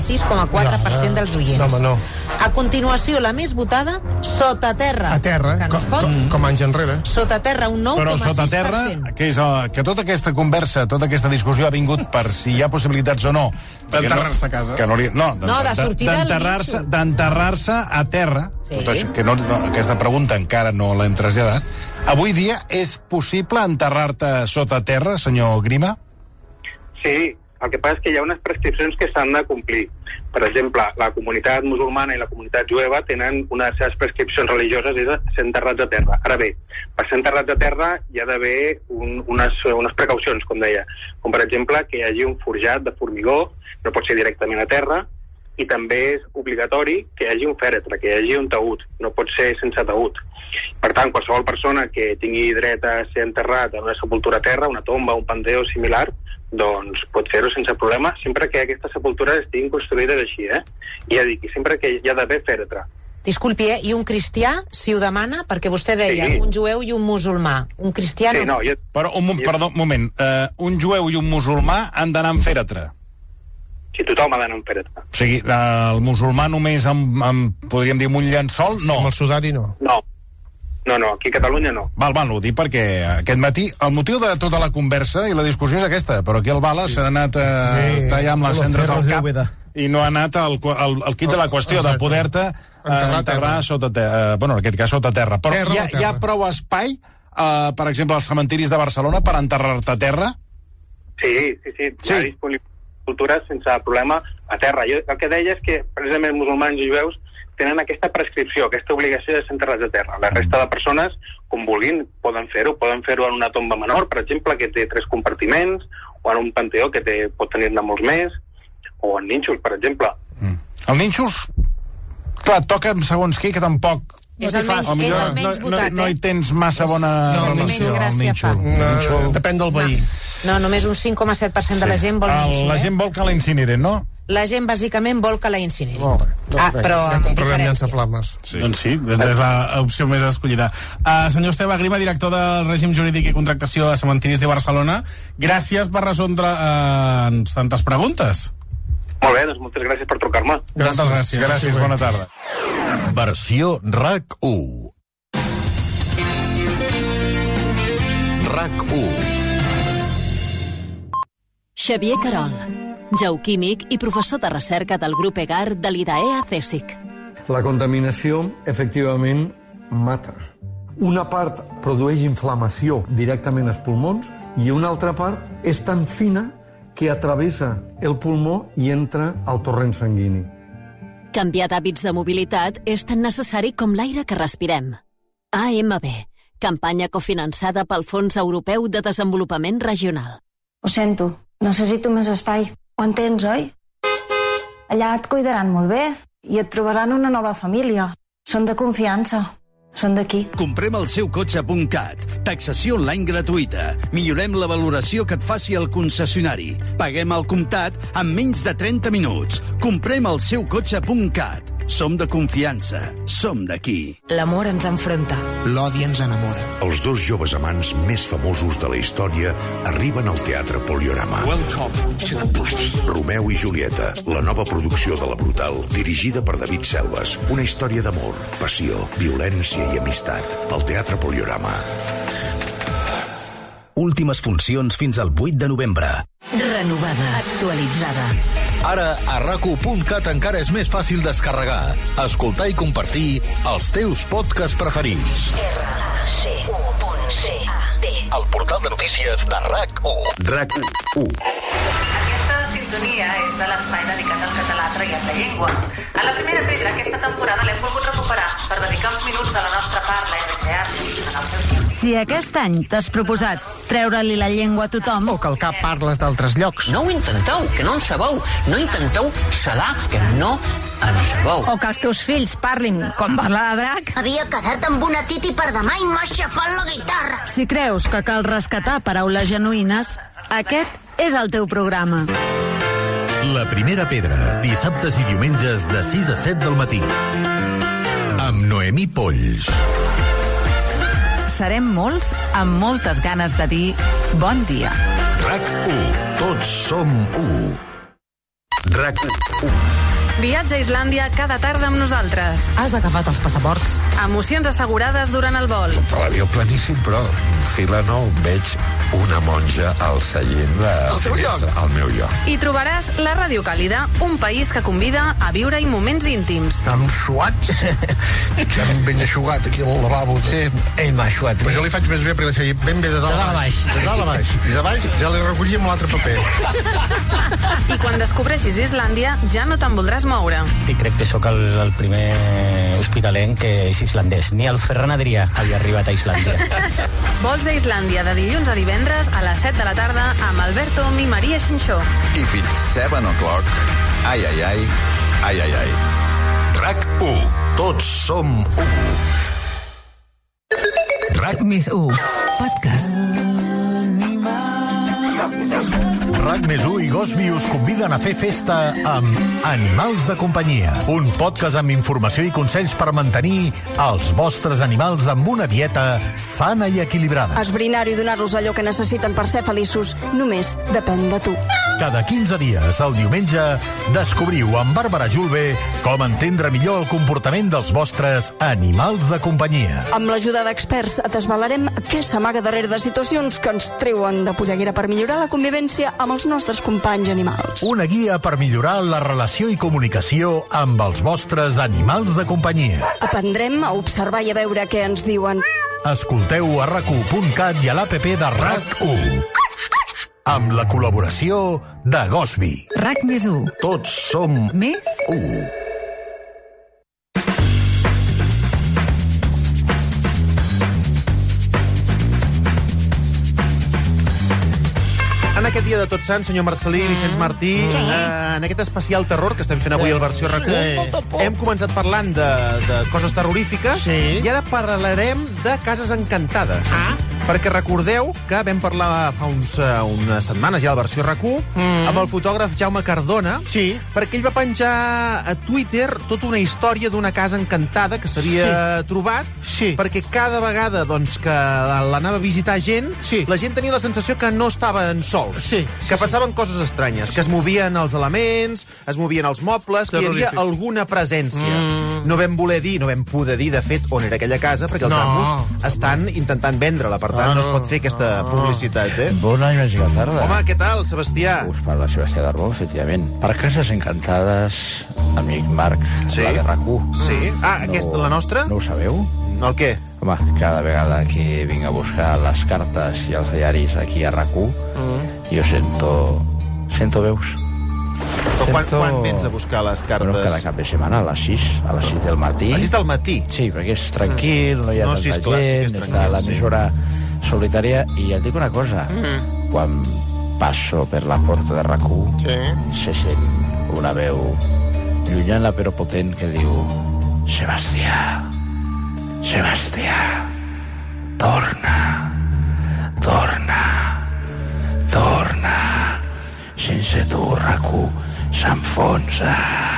76,4% dels oients. A continuació, la més votada, sota terra. A terra, com anys enrere. Sota terra, un 9,6%. Però sota terra, que tota aquesta conversa, tota aquesta discussió ha vingut per si hi ha possibilitats o no d'enterrar-se a casa. De sortir d'enterrar-se a terra. Que aquesta pregunta encara no l'hem traslladat. Avui dia és possible enterrar-te sota terra, senyor Grima? Sí, el que passa és que hi ha unes prescripcions que s'han de complir. Per exemple, la comunitat musulmana i la comunitat jueva tenen unes seves prescripcions religioses de ser enterrats a terra. Ara bé, per ser enterrats a terra hi ha d'haver unes precaucions, com deia. Com per exemple que hi hagi un forjat de formigó, no pot ser directament a terra, i també és obligatori que hi hagi un fèretre, que hi hagi un taüt, no pot ser sense taüt. Per tant, qualsevol persona que tingui dret a ser enterrat en una sepultura a terra, una tomba, un panteó similar, doncs pot fer-ho sense problema, sempre que aquestes sepultures estiguin construïdes així, I ja dic, sempre que hi ha d'haver fèretre. Disculpi, i un cristià, si ho demana, perquè vostè deia un jueu i un musulmà. Un cristià no... Però, perdó, un moment. Un jueu i un musulmà han d'anar amb fèretre. Sí, tothom ha d'anar amb fèretre. O sigui, el musulmà només podríem dir, amb un llençol? No. Amb el sudari, no. No, aquí a Catalunya no. Val, ho dic perquè aquest matí el motiu de tota la conversa i la discussió és aquesta, però aquí el Bala s'ha anat a estar ja amb les cendres al cap i no ha anat al quid de la qüestió de poder-te enterrar sota terra, bueno, en aquest cas sota terra. Però hi ha prou espai, per exemple, als cementiris de Barcelona per enterrar-te a terra? Sí, hi ha disponibilitat sense problema a terra. Jo el que deia és que precisament musulmans i jueus tenen aquesta prescripció, aquesta obligació de ser enterrats a terra. La resta de persones, com vulguin, poden fer-ho en una tomba menor, per exemple, que té 3 compartiments, o en un panteó que pot tenir-ne molts més, o en nínxols, per exemple. El nínxols, clar, toca amb segons qui, que tampoc És el menys votat, No hi tens massa bona relació al nínxol. Depèn del veí. No, només un 5,7% de la gent vol nínxol. La gent vol que la incinerin, no? La gent, bàsicament, vol que la incinerin. Però amb diferència. Doncs sí, és l'opció més escollida. Senyor Esteve Grima, director del règim jurídic i contractació a Cementiris de Barcelona, gràcies per resoldre tantes preguntes. Molt bé, doncs moltes gràcies per trucar-me. Moltes gràcies. Gràcies, bona tarda. Versió RAC1. RAC1. Xavier Carol, geoquímic i professor de recerca del grup EGAR de l'IDAEA CSIC. La contaminació, efectivament, mata. Una part produeix inflamació directament als pulmons i una altra part és tan fina que atravessa el pulmó i entra al torrent sanguini. Canviar d'hàbits de mobilitat és tan necessari com l'aire que respirem. AMB, campanya cofinançada pel Fons Europeu de Desenvolupament Regional. Ho sento, necessito més espai. Ho entens, oi? Allà et cuidaran molt bé i et trobaran una nova família. Són de confiança. Són d'aquí. Comprem el seu cotxe.cat. Taxació online gratuïta. Millorem la valoració que et faci el concessionari. Paguem al comptat en menys de 30 minuts. Comprem el seu cotxe.cat. Som de confiança. Som d'aquí. L'amor ens enfronta. L'odi ens enamora. Els dos joves amants més famosos de la història arriben al Teatre Poliorama. Welcome to the party. Romeu i Julieta, la nova producció de La Brutal, dirigida per David Selves. Una història d'amor, passió, violència i amistat. Al Teatre Poliorama. Últimes funcions fins al 8 de novembre. Renovada, actualitzada. Ara, a RAC1.cat encara és més fàcil descarregar, escoltar i compartir els teus podcasts preferits. El portal de notícies de RAC1. RAC1. Aquesta sintonia és de l'espai dedicat al català traient de llengua. A la primera pedra aquesta temporada l'hem volgut recuperar per dedicar uns minuts a la nostra parla i recrear-nos en el seu temps. Si aquest any t'has proposat treure-li la llengua a tothom... O que al cap parles d'altres llocs. No ho intenteu, que no en sabeu. No intenteu sedar, que no en sabeu. O que els teus fills parlin com parla de drac. Havia quedat amb una titi per demà i m'ha aixafat la guitarra. Si creus que cal rescatar paraules genuïnes, aquest és el teu programa. La primera pedra, dissabtes i diumenges de 6 a 7 del matí. Amb Noemí Polls. Serem molts amb moltes ganes de dir bon dia. RAC1. Tots som 1. RAC1. Viatge a Islàndia cada tarda amb nosaltres. Has agafat els passaports? Emocions assegurades durant el vol. L'avió planíssim, però fila nou veig una monja al seient de... Al teu lloc? Al meu lloc. I trobaràs la Ràdio Càlida, un país que convida a viure-hi moments íntims. Amb suats? Ja ben aixugat aquí al lavabo. Sí, ell m'ha aixugat. Però jo li faig més bé perquè li feia ben bé de dalt a baix. De dalt a baix. I de baix ja li recollia amb l'altre paper. I quan descobreixis Islàndia ja no te'n voldràs moure. I crec que sóc el primer hospitalenc que és islandès. Ni el Ferran Adrià havia arribat a Islàndia. Vols a Islàndia de dilluns a divendres a les 7 de la tarda amb Alberto i Maria Xinxó. I fins 7 o'clock. Ai, ai, ai. Ai, ai, ai. RAC1. Tots som 1. RAC més 1. Podcast. RAC més 1 i Gosby us conviden a fer festa amb Animals de companyia, un podcast amb informació i consells per mantenir els vostres animals amb una dieta sana i equilibrada. Esbrinar-ho i donar-los allò que necessiten per ser feliços només depèn de tu. Cada 15 dies, el diumenge, descobriu amb Bàrbara Julve com entendre millor el comportament dels vostres animals de companyia. Amb l'ajuda d'experts et desvelarem què s'amaga darrere de situacions que ens treuen de polleguera per millorar la convivència amb els nostres companys animals. Una guia per millorar la relació i comunicació amb els vostres animals de companyia. Aprendrem a observar i a veure què ens diuen. Escolteu a RAC1.cat i a l'APP de RAC1. Amb la col·laboració de Gosby. RAC més 1. Tots som més 1. en aquest dia de Tots Sants, senyor Marcelí, Vicenç Martí, en aquest especial terror que estem fent avui al versió RAC1, hem començat parlant de coses terrorífiques i ara parlarem de cases encantades. Perquè recordeu que vam parlar fa unes setmanes ja a la versió RAC1 amb el fotògraf Jaume Cardona, perquè ell va penjar a Twitter tota una història d'una casa encantada que s'havia trobat, perquè cada vegada que l'anava a visitar gent, la gent tenia la sensació que no estaven sols, que passaven coses estranyes, que es movien els elements, es movien els mobles, que hi havia alguna presència. No vam poder dir, de fet, on era aquella casa, perquè els amos estan intentant vendre-la, per tant, no es pot fer aquesta publicitat, Bon any, més que tarda. Home, què tal, Sebastià? Us parla Sebastià Darbó, efectivament. Per Cases Encantades, amic Marc, la de RAC1. Sí? Aquesta, la nostra? No ho sabeu? El què? Home, cada vegada que vinc a buscar les cartes i els diaris aquí a RAC1, jo sento veus. Però quan vens a buscar les cartes? Bueno, cada cap de setmana, a les 6 del matí. A les 6 del matí? Sí, perquè és tranquil, no hi ha tanta gent, està l'emissora solitària, i et dic una cosa, quan passo per la porta de RAC1 se sent una veu llunyana però potent que diu: Sebastià, torna, sense tu RAC1 s'enfonsa.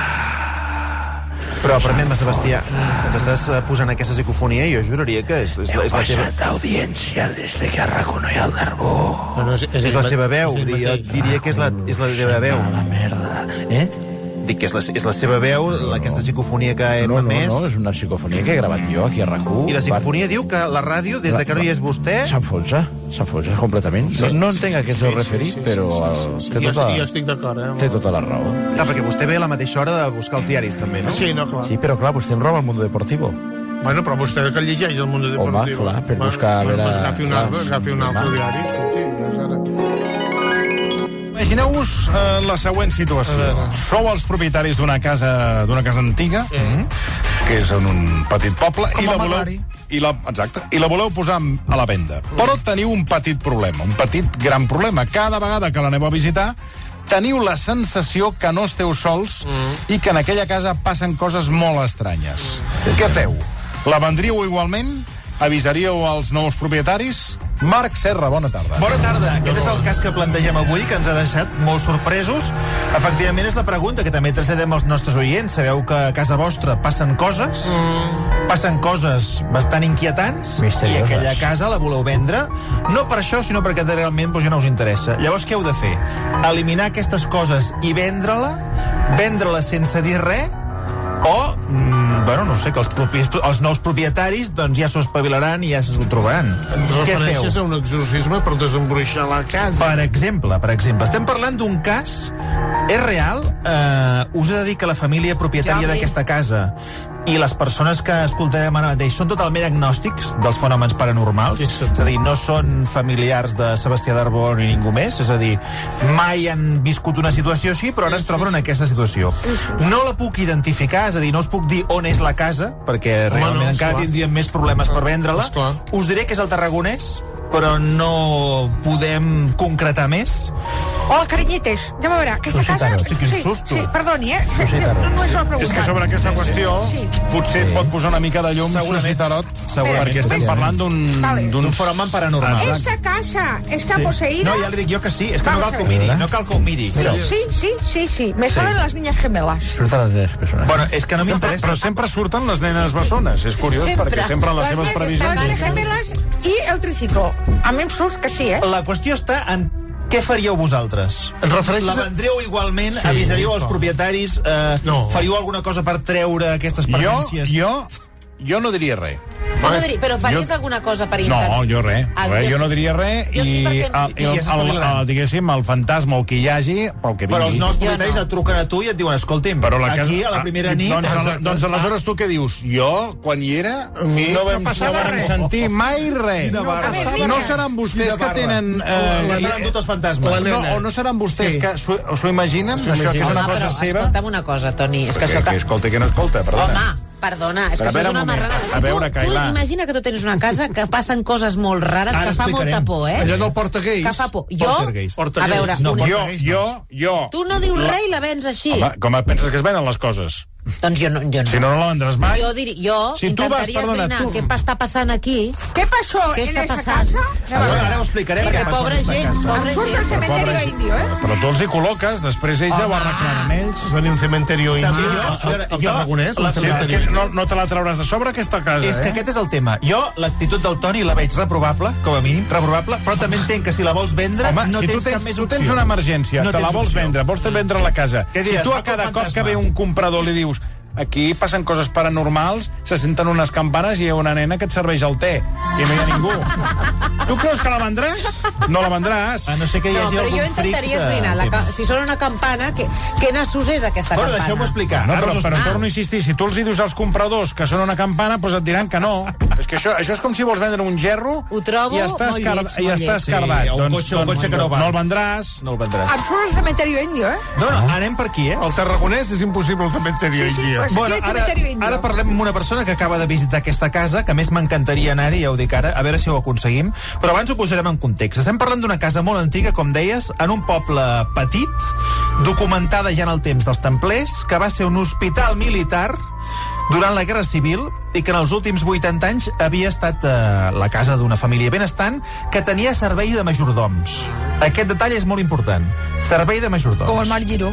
Però permet-me, Sebastià, t'estàs posant aquesta psicofonia i jo juraria que és Heu passat d'audiència des de que a RAC1 no hi ha el Darbó. És la seva veu, diria que és la seva veu. La merda, Dic que és la seva veu, aquesta psicofonia que hem emès. No, és una psicofonia que he gravat jo aquí a RAC1. I la psicofonia diu que la ràdio, des de que no hi és vostè... S'enfonsa completament. No entenc a què s'heu referit, però jo estic d'acord, té tota la raó. Clar, perquè vostè ve a la mateixa hora de buscar els diaris, també, no? Sí, però clar, vostè em roba el Mundo Deportivo. Bueno, però vostè que llegeix el Mundo Deportivo. Home, clar, per buscar... Agafi un altre diari, escolti, Imagineu-vos la següent situació. Sou els propietaris d'una casa antiga, que és en un petit poble, i la voleu posar a la venda. Però teniu un petit problema, un petit gran problema. Cada vegada que l'aneu a visitar, teniu la sensació que no esteu sols i que en aquella casa passen coses molt estranyes. Què feu? La vendríeu igualment? Avisaríeu als nous propietaris? Marc Serra, bona tarda. Bona tarda. Aquest és el cas que plantegem avui, que ens ha deixat molt sorpresos. Efectivament, és la pregunta que també traslladem als nostres oients. Sabeu que a casa vostra passen coses bastant inquietants, i aquella casa la voleu vendre, no per això, sinó perquè realment ja no us interessa. Llavors, què heu de fer? Eliminar aquestes coses i vendre-la sense dir res, o, no sé, que els nous propietaris ja s'ho espavilaran i ja s'ho trobaran. Què feu? És un exorcisme per desembruixar la casa. Per exemple, estem parlant d'un cas, és real, us he de dir que la família propietària d'aquesta casa i les persones que escoltarem ara mateix són totalment agnòstics dels fenòmens paranormals, és a dir, no són familiars de Sebastià Darbó ni ningú més, és a dir, mai han viscut una situació així, però ara es troben en aquesta situació. No la puc identificar, és a dir, no us puc dir on és la casa, perquè realment encara tindríem més problemes per vendre-la. Us diré que és el Tarragonès, però no podem concretar més. Hola, carinyites. Ja me veurà. Aquesta casa... Sí, perdoni, no és la pregunta. És que sobre aquesta qüestió potser pot posar una mica de llum Susi-Tarot, perquè estem parlant d'un fenomen paranormal. Esta casa està poseïda... No, ja li dic jo que sí, és que no cal que ho miri. Sí. Me salen les niñas gemelas. Surten les nenes bessones. Bueno, és que no m'interessa. Però sempre surten les nenes bessones. És curiós, perquè sempre en les seves previsions... Les nenes gemelas i el triciclo. A mi em surt que sí, La qüestió està en què faríeu vosaltres? La vendríeu igualment? Avisaríeu als propietaris? Faríeu alguna cosa per treure aquestes presències? Jo no diria res. Però faries alguna cosa per intentar... No, jo res. Jo no diria res i diguéssim, el fantasma o qui hi hagi, pel que vingui. Però els nous propietaris et truquen a tu i et diuen, escolti'm, aquí a la primera nit... Doncs aleshores tu què dius? Jo, quan hi era, no vam sentir mai res. No seran vostès que tenen... Les han endut els fantasmes. O no seran vostès que s'ho imaginen, això que és una cosa seva? Escolta'm una cosa, Toni. Escolta que no escolta, perdona. Perdona, és que això és una marrana. Tu imagina que tu tens una casa que passen coses molt rares, que fa molta por, Allò del portagueis. Que fa por. A veure, jo. Tu no dius res i la vens així. Home, com et penses que es venen les coses? Doncs jo no. Si no la vendràs mai. Jo intentaria esbrinar què està passant aquí. ¿Qué pasó en esa casa? Ara ho explicarem. Perquè pobra gent. Surt del cementerio indio, Però tu els hi col·loques, després ells ja ho arreglaran ells. Va venir un cementerio indio, el Tarragonès. No te la trauràs de sobre, aquesta casa, És que aquest és el tema. Jo, l'actitud del Toni la veig reprovable, com a mínim, reprovable, però també entenc que si la vols vendre, no tens cap més opció. Si tu tens una emergència, te la vols vendre, vols vendre la casa, si tu a cada cop que ve un comprador li dius aquí passen coses paranormals, se senten unes campanes i hi ha una nena que et serveix el te i no hi ha ningú. Tu creus que la vendràs? No la vendràs. A no ser que hi hagi algun fric. Però jo intentaria esbrinar. Si sona una campana, què nassos és aquesta campana? Bueno, deixeu-m'ho explicar. Però torno a insistir, si tu els hi dius als compradors que sona una campana, doncs et diran que no. És que això és com si vols vendre un gerro i està escardat. Un cotxe que no va. No el vendràs. Em surt el cementerio indio, No, anem per aquí, El Tarragonès és impossible, el cementerio indio. Bueno, ara parlem amb una persona que acaba de visitar aquesta casa, que a més m'encantaria anar-hi, ja ho dic ara, a veure si ho aconseguim, però abans ho posarem en context. Estem parlant d'una casa molt antiga, com deies, en un poble petit, documentada ja en el temps dels templers, que va ser un hospital militar durant la Guerra Civil i que en els últims 80 anys havia estat la casa d'una família benestant que tenia servei de majordoms. Aquest detall és molt important. Servei de majordoms. Com el Marc Giró.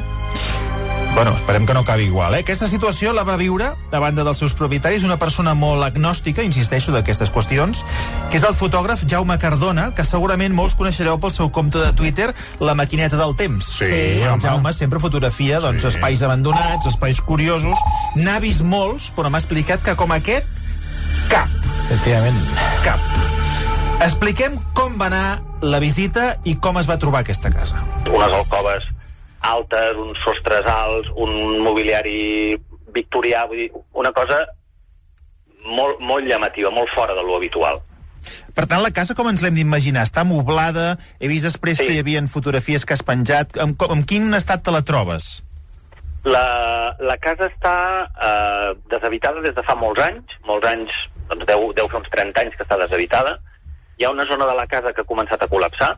Bueno, esperem que no acabi igual, Aquesta situació la va viure, a banda dels seus propietaris, una persona molt agnòstica, insisteixo, d'aquestes qüestions, que és el fotògraf Jaume Cardona, que segurament molts coneixereu pel seu compte de Twitter, La Maquineta del Temps. Sí, el Jaume sempre fotografia espais abandonats, espais curiosos. N'ha vist molts, però m'ha explicat que com aquest, cap. Efectivament. Cap. Expliquem com va anar la visita i com es va trobar aquesta casa. Unes alcoves altes, uns sostres alts, un mobiliari victorià, vull dir, una cosa molt, molt llamativa, molt fora de lo habitual. Per tant, la casa com ens l'hem d'imaginar? Està moblada? He vist després que hi havia fotografies que has penjat. En quin estat te la trobes? La casa està deshabitada des de fa molts anys, doncs deu fer uns 30 anys que està deshabitada. Hi ha una zona de la casa que ha començat a col·lapsar,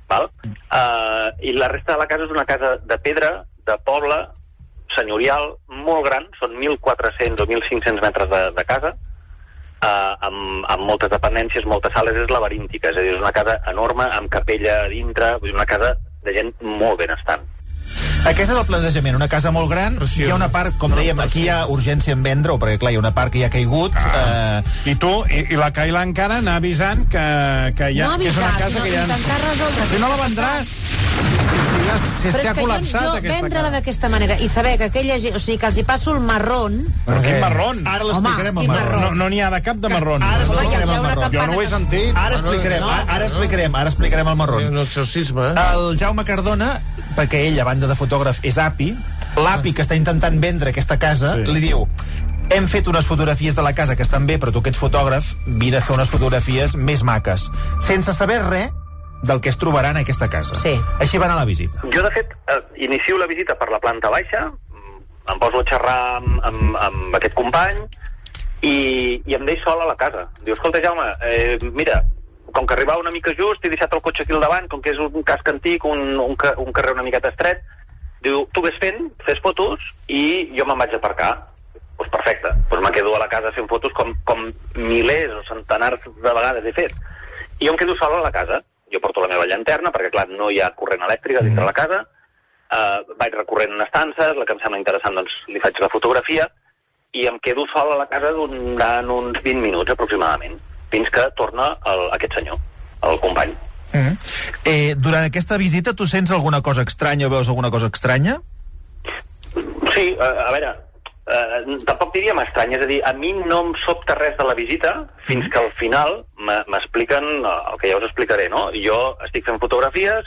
i la resta de la casa és una casa de pedra, de poble, senyorial, molt gran, són 1.400 o 1.500 metres de casa, amb moltes dependències, moltes sales, és laberíntica, és a dir, és una casa enorme, amb capella a dintre, una casa de gent molt benestant. Aquest és el plantejament, una casa molt gran, hi ha una part, com dèiem, aquí hi ha urgència en vendre-ho, perquè clar, hi ha una part que ja ha caigut. I tu, i la Caila encara anar avisant que és una casa que ja... Si no la vendràs... Si està col·lapsat aquesta casa. Vendre-la d'aquesta manera i saber que aquella gent... O sigui, que els hi passo el marrón... Però quin marrón? Ara l'explicarem, el marrón. No n'hi ha de cap de marrón. Ara explicarem el marrón. Jo no ho he sentit. Ara explicarem el marrón. Un exorcisme. El Jaume Cardona, perquè ell, a banda de fotògraf, és api, l'api que està intentant vendre aquesta casa, li diu... Hem fet unes fotografies de la casa que estan bé, però tu que ets fotògraf, vine a fer unes fotografies més maques. Sense saber res del que es trobarà en aquesta casa. Sí. Així va anar la visita. Jo, de fet, inicio la visita per la planta baixa, em poso a xerrar amb aquest company i em deixo sol a la casa. Diu, escolta, Jaume, mira, com que arribava una mica just, he deixat el cotxe aquí al davant, com que és un casc antic, un carrer una miqueta estret, diu, tu ves fes fotos i jo me'n vaig aparcar. Doncs perfecte, doncs me quedo a la casa fent fotos com milers o centenars de vegades he fet. I jo em quedo sol a la casa. Jo porto la meva llanterna, perquè, clar, no hi ha corrent elèctrica dintre la casa. Vaig recorrent estances, la que em sembla interessant, doncs, li faig la fotografia, i em quedo sol a la casa durant uns 20 minuts, aproximadament, fins que torna aquest senyor, el company. Durant aquesta visita, tu sents alguna cosa estranya o veus alguna cosa estranya? Sí, a veure... tampoc diríem estrany, és a dir, a mi no em sobta res de la visita fins que al final m'expliquen el que ja us explicaré, no? Jo estic fent fotografies,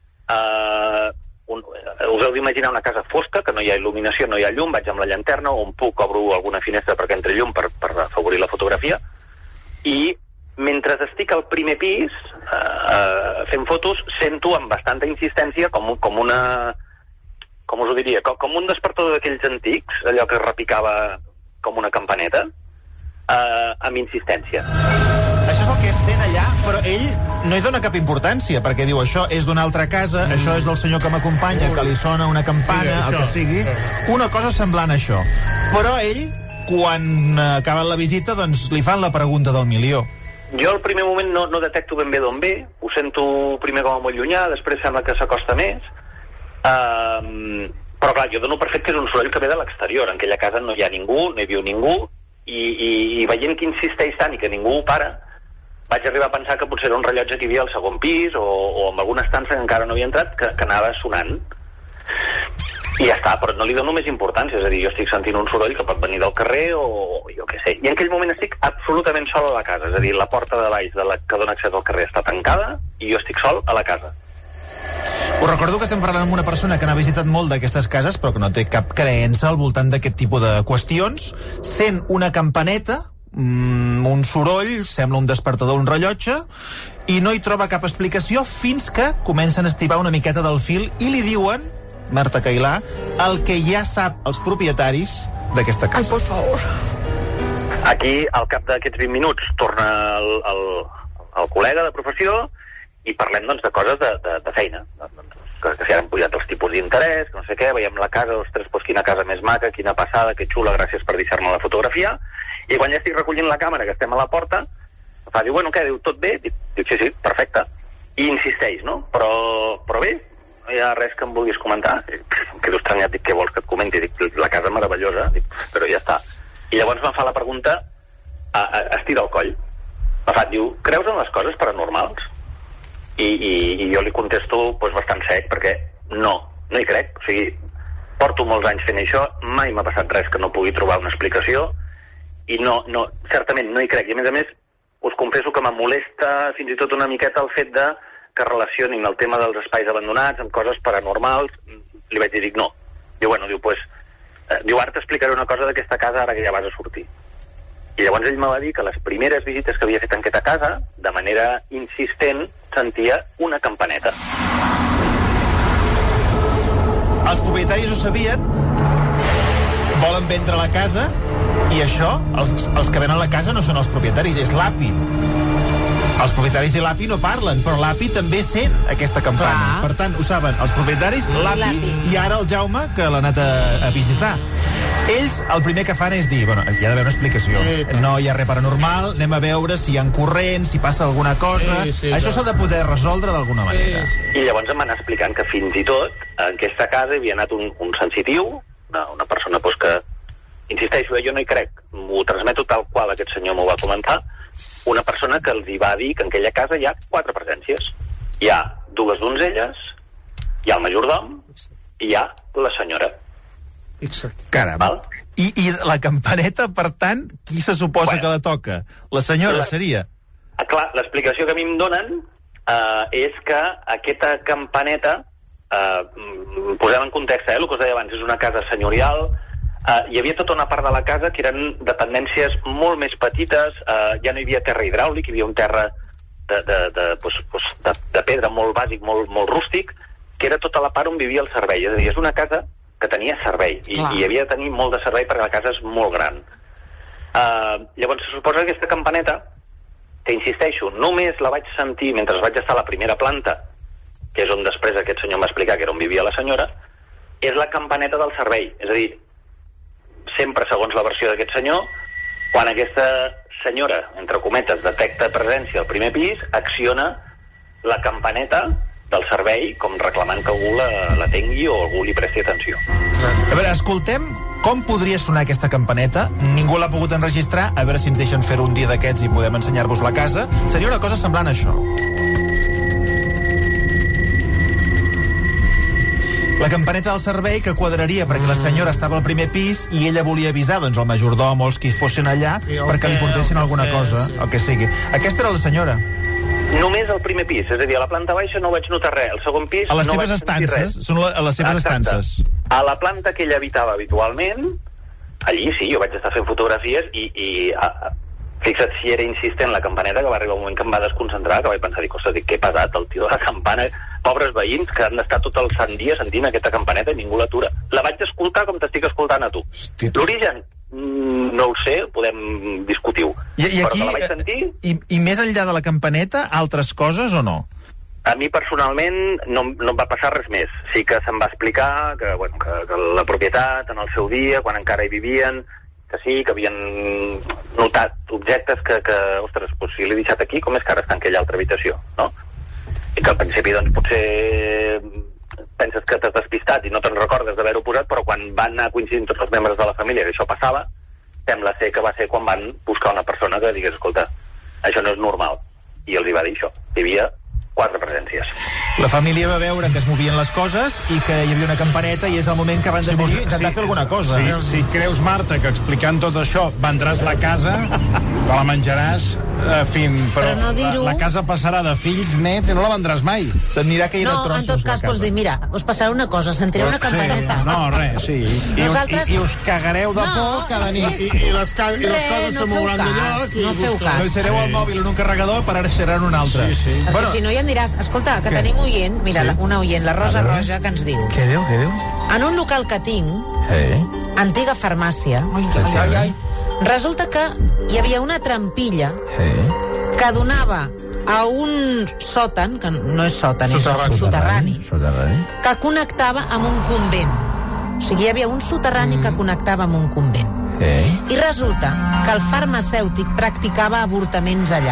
us heu d'imaginar una casa fosca, que no hi ha il·luminació, no hi ha llum, vaig amb la llanterna, on puc obro alguna finestra perquè entri llum per afavorir la fotografia, i mentre estic al primer pis fent fotos, sento amb bastanta insistència com una... com us ho diria, com un despertador d'aquells antics, allò que repicava com una campaneta, amb insistència. Això és el que es sent allà, però ell no hi dona cap importància, perquè diu, això és d'una altra casa, això és del senyor que m'acompanya, que li sona una campana, el que sigui. Una cosa semblant a això. Però ell, quan acaba la visita, doncs li fan la pregunta del milió. Jo al primer moment no detecto ben bé d'on ve, ho sento primer com a molt llunyà, després sembla que s'acosta més, però clar, jo dono per fet que és un soroll que ve de l'exterior. En aquella casa no hi ha ningú, no hi viu ningú, i veient que insisteix tant i que ningú ho para, vaig arribar a pensar que potser era un rellotge que hi havia al segon pis o en alguna estança que encara no havia entrat, que anava sonant. I ja està, però no li dono més importància, és a dir, jo estic sentint un soroll que pot venir del carrer o jo què sé. I en aquell moment estic absolutament sol a la casa, és a dir, la porta de baix que dona accés al carrer està tancada i jo estic sol a la casa. Us recordo que estem parlant amb una persona que n'ha visitat molt d'aquestes cases, però que no té cap creença al voltant d'aquest tipus de qüestions. Sent una campaneta, un soroll, sembla un despertador, un rellotge, i no hi troba cap explicació fins que comencen a estibar una miqueta del fil i li diuen, Marta Cailà, el que ja sap els propietaris d'aquesta casa. Ai, por favor. Aquí, al cap d'aquests 20 minuts, torna el col·lega de professió i parlem, doncs, de coses de feina. Que si han pujat els tipus d'interès, que no sé què, veiem la casa, ostres, doncs quina casa més maca, quina passada, que xula, gràcies per deixar-me la fotografia. I quan ja estic recollint la càmera, que estem a la porta, diu, bueno, què, diu, tot bé? Dic, sí, perfecte. I insisteix, no? Però bé, no hi ha res que em vulguis comentar. Em quedo estranyat, dic, què vols que et comenti? Dic, la casa meravellosa, dic, però ja està. I llavors em fa la pregunta, estira el coll. Diu, creus en les coses paranormals? I jo li contesto bastant sec, perquè no hi crec. O sigui, porto molts anys fent això, mai m'ha passat res que no pugui trobar una explicació, i certament no hi crec. I a més, us confesso que me molesta fins i tot una miqueta el fet de que relacionin el tema dels espais abandonats amb coses paranormals. Li vaig dir, dic, no. Diu, ara t'explicaré una cosa d'aquesta casa ara que ja vas a sortir. I llavors ell me va dir que les primeres visites que havia fet en aquesta casa, de manera insistent, sentia una campaneta. Els propietaris ho sabien, volen vendre la casa, i això, els que venen la casa no són els propietaris, és l'API. Els propietaris i l'API no parlen, però l'API també sent aquesta campanya. Per tant, ho saben els propietaris, l'API i ara el Jaume, que l'ha anat a visitar. Ells el primer que fan és dir, bueno, aquí hi ha d'haver una explicació. No hi ha res paranormal, anem a veure si hi ha corrents, si passa alguna cosa. Això s'ha de poder resoldre d'alguna manera. I llavors em van explicant que fins i tot en aquesta casa hi havia anat un sensitiu, una persona que, insisteixo, jo no hi crec, m'ho transmeto tal qual aquest senyor m'ho va comentar, una persona que els hi va dir que en aquella casa hi ha 4 presències. Hi ha 2 donzelles, hi ha el majordom i hi ha la senyora. Caram. I la campaneta, per tant, qui se suposa que la toca? La senyora seria? Clar, l'explicació que a mi em donen és que aquesta campaneta, posem en context, el que us deia abans, és una casa senyorial. Hi havia tota una part de la casa que eren dependències molt més petites, ja no hi havia terra hidràulic, hi havia un terra de pedra molt bàsic, molt rústic, que era tota la part on vivia el servei. És a dir, és una casa que tenia servei, i havia de tenir molt de servei perquè la casa és molt gran. Llavors se suposa que aquesta campaneta, que insisteixo, només la vaig sentir mentre vaig estar a la primera planta, que és on després aquest senyor em va explicar que era on vivia la senyora, és la campaneta del servei. És a dir, sempre segons la versió d'aquest senyor, quan aquesta senyora, entre cometes, detecta presència al primer pis, acciona la campaneta del servei, com reclamant que algú l'atengui o algú li presti atenció. A veure, escoltem com podria sonar aquesta campaneta. Ningú l'ha pogut enregistrar, a veure si ens deixen fer un dia d'aquests i podem ensenyar-vos la casa. Seria una cosa semblant a això. La campaneta del servei que quadraria perquè la senyora estava al primer pis i ella volia avisar doncs el majordom o els que fossin allà perquè li portessin alguna cosa, el que sigui. Aquesta era la senyora. Només al primer pis, és a dir, a la planta baixa no vaig notar res, al segon pis a les seves estances, són a les seves estances. A la planta que ella habitava habitualment, allí sí, jo vaig estar fent fotografies i fixa't si era insistent la campaneta, que va arribar un moment que em va desconcentrar, que vaig pensar, que pesat el tio de la campana, pobres veïns que han d'estar tot el sant dia sentint aquesta campaneta i ningú l'atura. La vaig escoltar com t'estic escoltant a tu. L'origen, no ho sé, podem discutir-ho. Però que la vaig sentir... I més enllà de la campaneta, altres coses o no? A mi personalment no em va passar res més. Sí que se'm va explicar que la propietat en el seu dia, quan encara hi vivien, que sí, que havien notat objectes que ostres, si l'he deixat aquí, com és que ara està en aquella altra habitació, no? I que al principi, doncs, potser penses que t'has despistat i no te'n recordes d'haver-ho posat, però quan van anar coincidint tots els membres de la família que això passava, sembla ser que va ser quan van buscar una persona que digués, escolta, això no és normal. I els hi va dir això. Hi havia 4 presències. La família va veure que es movien les coses i que hi havia una campaneta i és el moment que van decidir intentar fer alguna cosa. Si creus, Marta, que explicant tot això vendràs la casa, te la menjaràs però no dir-ho... la casa passarà de fills, nets, i no la vendràs mai. S'anirà caient a trossos. No, en tot cas pots dir, mira, us passarà una cosa, sentireu una campaneta. No, res, sí. I us cagareu de por cada nit. I les coses se mouran de lloc. No feu cas. Deixareu el mòbil en un carregador per deixar en un altre. Perquè si no ja em diràs, escolta, que tenim oient, mira, una oient, la Rosa Roja, que ens diu... Què diu? En un local que tinc, antiga farmàcia, resulta que hi havia una trampilla que donava a un sòtan, que no és sòtan, és soterrani, que connectava amb un convent. O sigui, hi havia un soterrani que connectava amb un convent. I resulta que el farmacèutic practicava avortaments allà.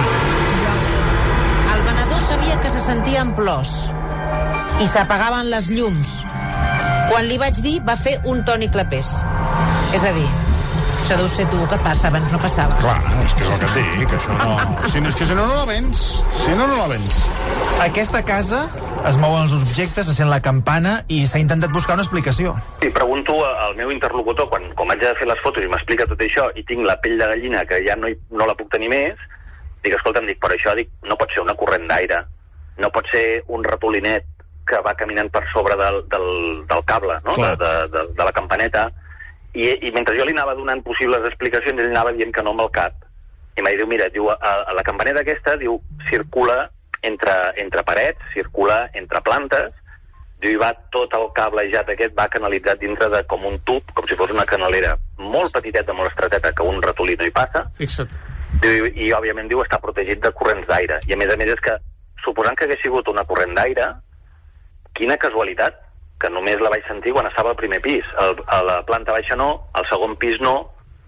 El venedor sabia que se sentia en plors i s'apagaven les llums. Quan li vaig dir, va fer un Toni Clapés. És a dir, això deu ser tu, que et passa, abans no passava. Clar, és que és el que et dic, que això no... Si no la vens. Si no la vens. Aquesta casa es mouen els objectes, se sent la campana i s'ha intentat buscar una explicació. I pregunto al meu interlocutor, quan vaig a fer les fotos i m'explica tot això i tinc la pell de gallina que ja no la puc tenir més, dic, escolta, per això no pot ser una corrent d'aire, no pot ser un ratolinet que va caminant per sobre del cable, no? de la campaneta, i mentre jo li anava donant possibles explicacions, ell anava dient que no amb el cap. I m'ha dit, mira, diu, la campaneta aquesta, diu, circula entre parets, circula entre plantes, diu, i va tot el cablejat aquest, va canalitzat dintre de com un tub, com si fos una canalera molt petiteta, molt estreteta, que un ratolí no hi passa. Fixa't. Diu, i òbviament, diu, està protegit de corrents d'aire. I a més és que, suposant que hagués sigut una corrent d'aire, quina casualitat, que només la vaig sentir quan estava al primer pis. A la planta baixa no, al segon pis no,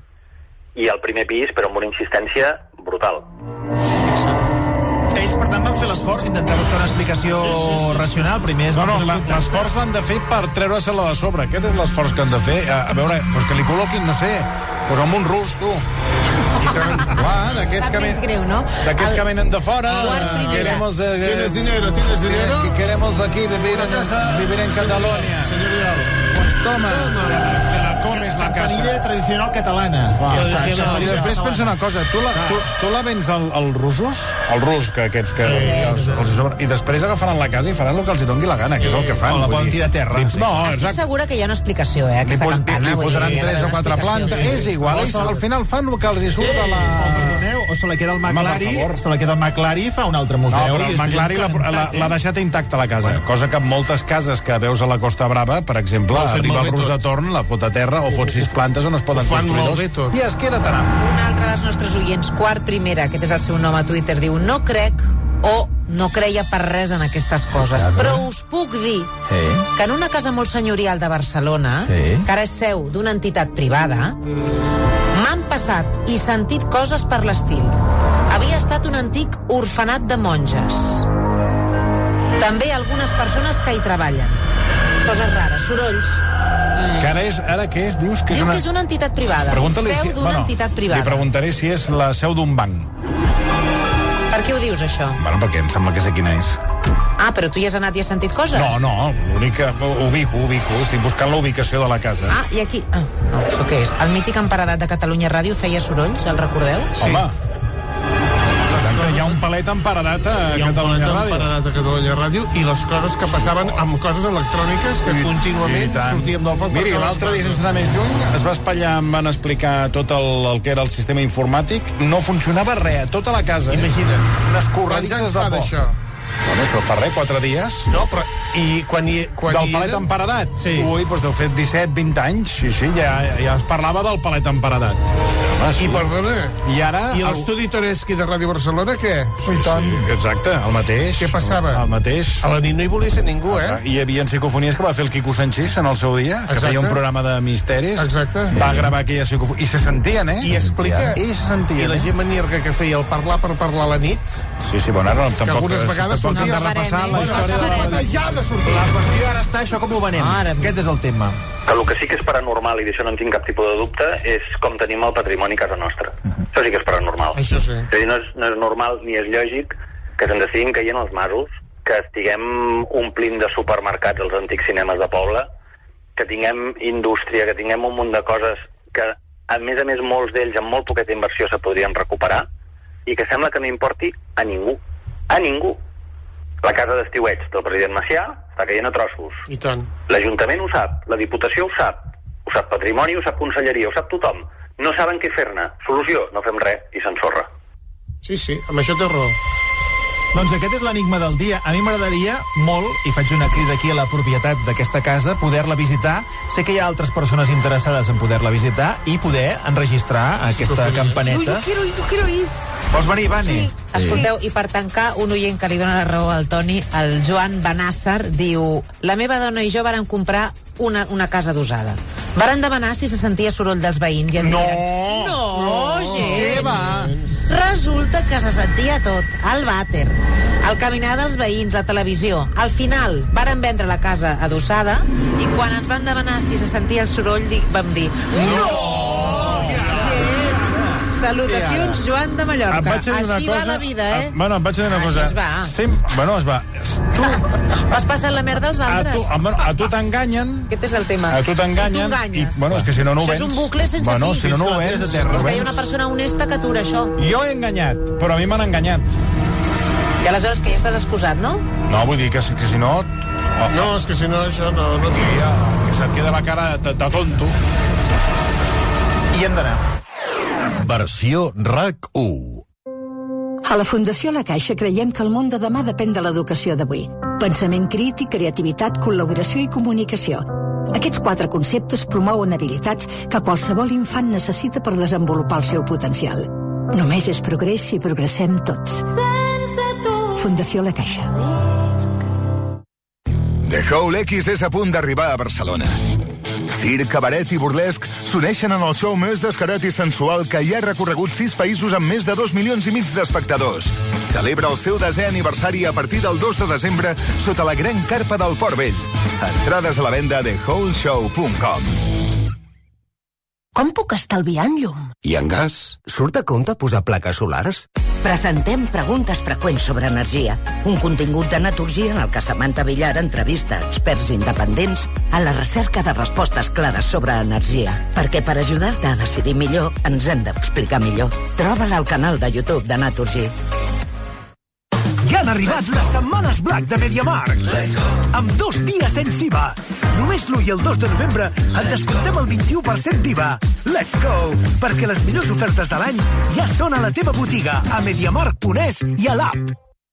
i al primer pis, però amb una insistència brutal. Ells, per tant, van fer l'esforç d'intentar buscar una explicació racional. Primer l'esforç l'han de fer per treure-se-la de sobre. Aquest és l'esforç que han de fer. A veure, doncs que li col·loquin, no sé, doncs amb un rus, tu. Clar, d'aquests que venen de fora. ¿Tienes dinero? Queremos aquí vivir en Catalunya. Pues toma, la comes la casa. Panilla tradicional catalana. I després pensa una cosa, tu la vens als russos, els rus, que aquests que... I després agafaran la casa i faran el que els hi doni la gana, que és el que fan. O la poden tirar a terra. No, estic segura que hi ha una explicació, aquesta campana. Li fotran 3 o 4 plantes, és igual, al final fan el que els hi surt de la... O se la queda el McLari i fa un altre museu. No, però el McLari l'ha deixat intacta la casa, cosa que en moltes cases que veus a la Costa Brava, per exemple, arriba el rus de torn, la fot a terra o fot 6 plantes on es poden construir dos i es queda taram. Un altre dels nostres oients, Quart Primera, aquest és el seu nom a Twitter, diu, no crec o no creia per res en aquestes coses, però us puc dir que en una casa molt senyorial de Barcelona, que ara és seu d'una entitat privada, m'han passat i sentit coses per l'estil. Havia estat un antic orfenat de monges. També algunes persones que hi treballen. Coses rares, sorolls. Que ara què és? Dius que Diu que és una entitat privada. Seu d'una entitat privada. Li preguntaré si és la seu d'un banc. Per què ho dius, això? Bueno, perquè em sembla que sé quina és. Ah, però tu hi has anat i has sentit coses? No, l'únic que ubico. Estic buscant la ubicació de la casa. Ah, i aquí... Ah, no, això què és? El mític Emparedat de Catalunya Ràdio feia sorolls, el recordeu? Sí. Home, hi ha un palet emparedat a Catalunya Ràdio i les coses que passaven amb coses electròniques que contínuament sortíem del foc. Miri, l'altre dia, sense anar més lluny, es va espatllar, em van explicar tot el que era el sistema informàtic, no funcionava res, tota la casa. Imagina't. Unes corredisses de por. Bueno, això fa res, 4 dies. No, però... I quan del palet emparedat? Sí. Ui, doncs deu fer 17-20 anys. Sí, ja es parlava del palet emparedat. Home, sí. I perdona... I ara... I l'estudi Toreschi de Ràdio Barcelona, què? Sí, exacte, el mateix. Què passava? El mateix. A la nit no hi volia ser ningú, Hi havia psicofonies que va fer el Quico Sanchís en el seu dia, que feia un programa de misteris. Exacte. Va gravar aquella psicofonia. I se sentien, I explica... I se sentien. I la Gemma Nierga que feia el parlar per parlar a la nit... Sí, bueno, ara tampoc... Que algunes vegades sortia... de repassar la història de sortir. La qüestió ara està, això com ho venem. Aquest és el tema. Que el que sí que és paranormal, i d'això no en tinc cap tipus de dubte, és com tenim el patrimoni a casa nostra. Això sí que és paranormal. Això sí. És a dir, no és normal ni és lògic que se'ns estiguin caient els masos, que estiguem omplint de supermercats els antics cinemes de poble, que tinguem indústria, que tinguem un munt de coses que, a més, molts d'ells amb molt poqueta inversió se podrien recuperar, i que sembla que no importi a ningú. A ningú. La casa d'estiueig del president Macià està caient a trossos. I tant. L'Ajuntament ho sap, la Diputació ho sap Patrimoni, ho sap Conselleria, ho sap tothom. No saben què fer-ne. Solució, no fem res i s'ensorra. Sí, amb això té raó. Doncs aquest és l'enigma del dia. A mi m'agradaria molt, i faig una crida aquí a la propietat d'aquesta casa, poder-la visitar. Sé que hi ha altres persones interessades en poder-la visitar i poder enregistrar aquesta campaneta. Yo quiero ir. Vols venir, Vani? Sí. Escolteu, i per tancar, un oient que li dona la raó al Toni, el Joan Benàsser, diu: la meva dona i jo vàrem comprar una casa d'usada. Varen demanar si se sentia soroll dels veïns i ens diuen... No, gens. Resulta que se sentia tot. El vàter, el caminar dels veïns, la televisió. Al final, varen vendre la casa adossada i quan ens van demanar si se sentia el soroll, vam dir... No! Salutacions, Joan de Mallorca. Així va la vida, Bueno, em vaig dir una cosa. Així es va. Es va. Vas passant la merda als altres. A tu t'enganyen. Aquest és el tema. A tu t'enganyen. I, és que si no ho vens... Això és un bucle sense fi. Si no ho vens... És que hi ha una persona honesta que atura això. Jo he enganyat, però a mi m'han enganyat. I aleshores que ja estàs excusat, no? No, vull dir que si no... No, és que si no, això no... Que se't queda la cara de tonto. I hem d'anar. Versió RAC1. A la Fundació La Caixa creiem que el món de demà depèn de l'educació d'avui. Pensament crític, creativitat, col·laboració i comunicació. Aquests 4 conceptes promouen habilitats que qualsevol infant necessita per desenvolupar el seu potencial. Només és progrés si progressem tots. Fundació La Caixa. The Hall X és a punt d'arribar a Barcelona. Circ, cabaret i burlesc s'uneixen en el show més descarat i sensual que ja ha recorregut 6 països amb més de 2,5 milions d'espectadors. Celebra el seu 10è aniversari a partir del 2 de desembre sota la gran carpa del Port Vell. Entrades a la venda a thehallshow.com. Com puc estalviar en llum? I en gas? Surt a compte posar plaques solars? Presentem preguntes freqüents sobre energia. Un contingut de Naturgy en el que Samantha Villar entrevista experts independents a la recerca de respostes clares sobre energia. Perquè per ajudar-te a decidir millor, ens hem d'explicar millor. Troba-la al canal de YouTube de Naturgy. Ja han arribat les setmanes Black de MediaMarkt. Amb 2 dies sense IVA. Només l'1 i el 2 de novembre et descomptem el 21% d'IVA. Let's go! Perquè les millors ofertes de l'any ja són a la teva botiga, a MediaMarkt.es i a l'app.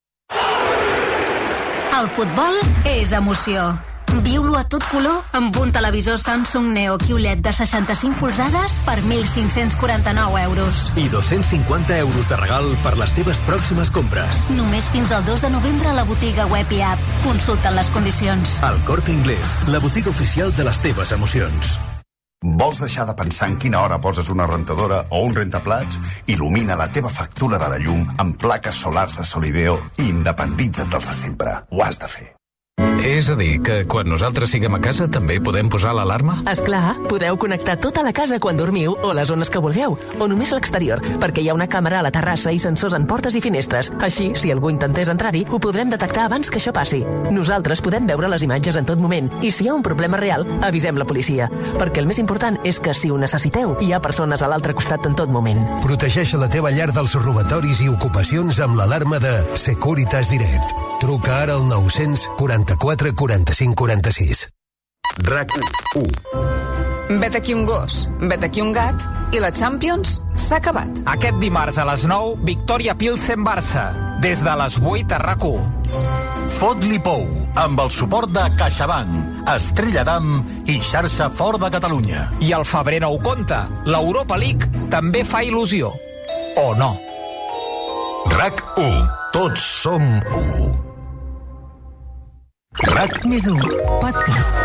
El futbol és emoció. Viu-lo a tot color amb un televisor Samsung Neo QLED de 65 polzades per 1.549 euros. I 250 euros de regal per les teves pròximes compres. Només fins al 2 de novembre a la botiga web i app. Consulta'n les condicions. El Corte Inglés, la botiga oficial de les teves emocions. Vols deixar de pensar en quina hora poses una rentadora o un rentaplats? Il·lumina la teva factura de la llum amb plaques solars de Solideo i independitza't de sempre. Ho has de fer. És a dir, que quan nosaltres siguem a casa també podem posar l'alarma? Esclar, podeu connectar tota la casa quan dormiu o les zones que vulgueu, o només l'exterior, perquè hi ha una càmera a la terrassa i sensors en portes i finestres. Així, si algú intentés entrar-hi, ho podrem detectar abans que això passi. Nosaltres podem veure les imatges en tot moment i si hi ha un problema real, avisem la policia. Perquè el més important és que si ho necessiteu, hi ha persones a l'altre costat en tot moment. Protegeix la teva llar dels robatoris i ocupacions amb l'alarma de Securitas Direct. Truca ara al 944 45 46. RAC1. Vet aquí un gos, vet aquí un gat i la Champions s'ha acabat. Aquest dimarts a les 9, Victòria Pilsen-Barça. Des de les 8 a RAC1. Fot-li pou, amb el suport de CaixaBank, Estrella d'Am i Xarxa Fort de Catalunya. I el febrer no ho compta. L'Europa League també fa il·lusió. O no. RAC1. Tots som 1. RAC+1. Podcast.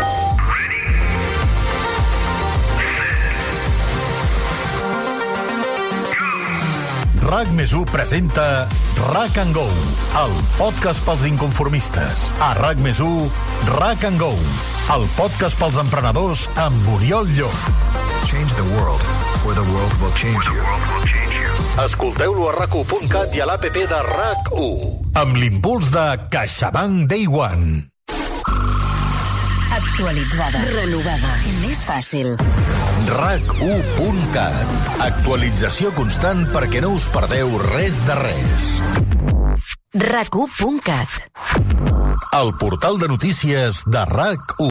RAC+1 presenta RAC & Go, el podcast pels inconformistes. A RAC+1, RAC & Go, el podcast pels emprenedors amb Oriol Llop. Change the world, or the world will change you. Escolteu-lo a RAC1.cat i a l'APP de RAC1. Amb l'impuls de CaixaBank Day One. Actualitzada. Renovada. Més fàcil. RAC1.cat. Actualització constant perquè no us perdeu res de res. RAC1.cat. El portal de notícies de RAC1.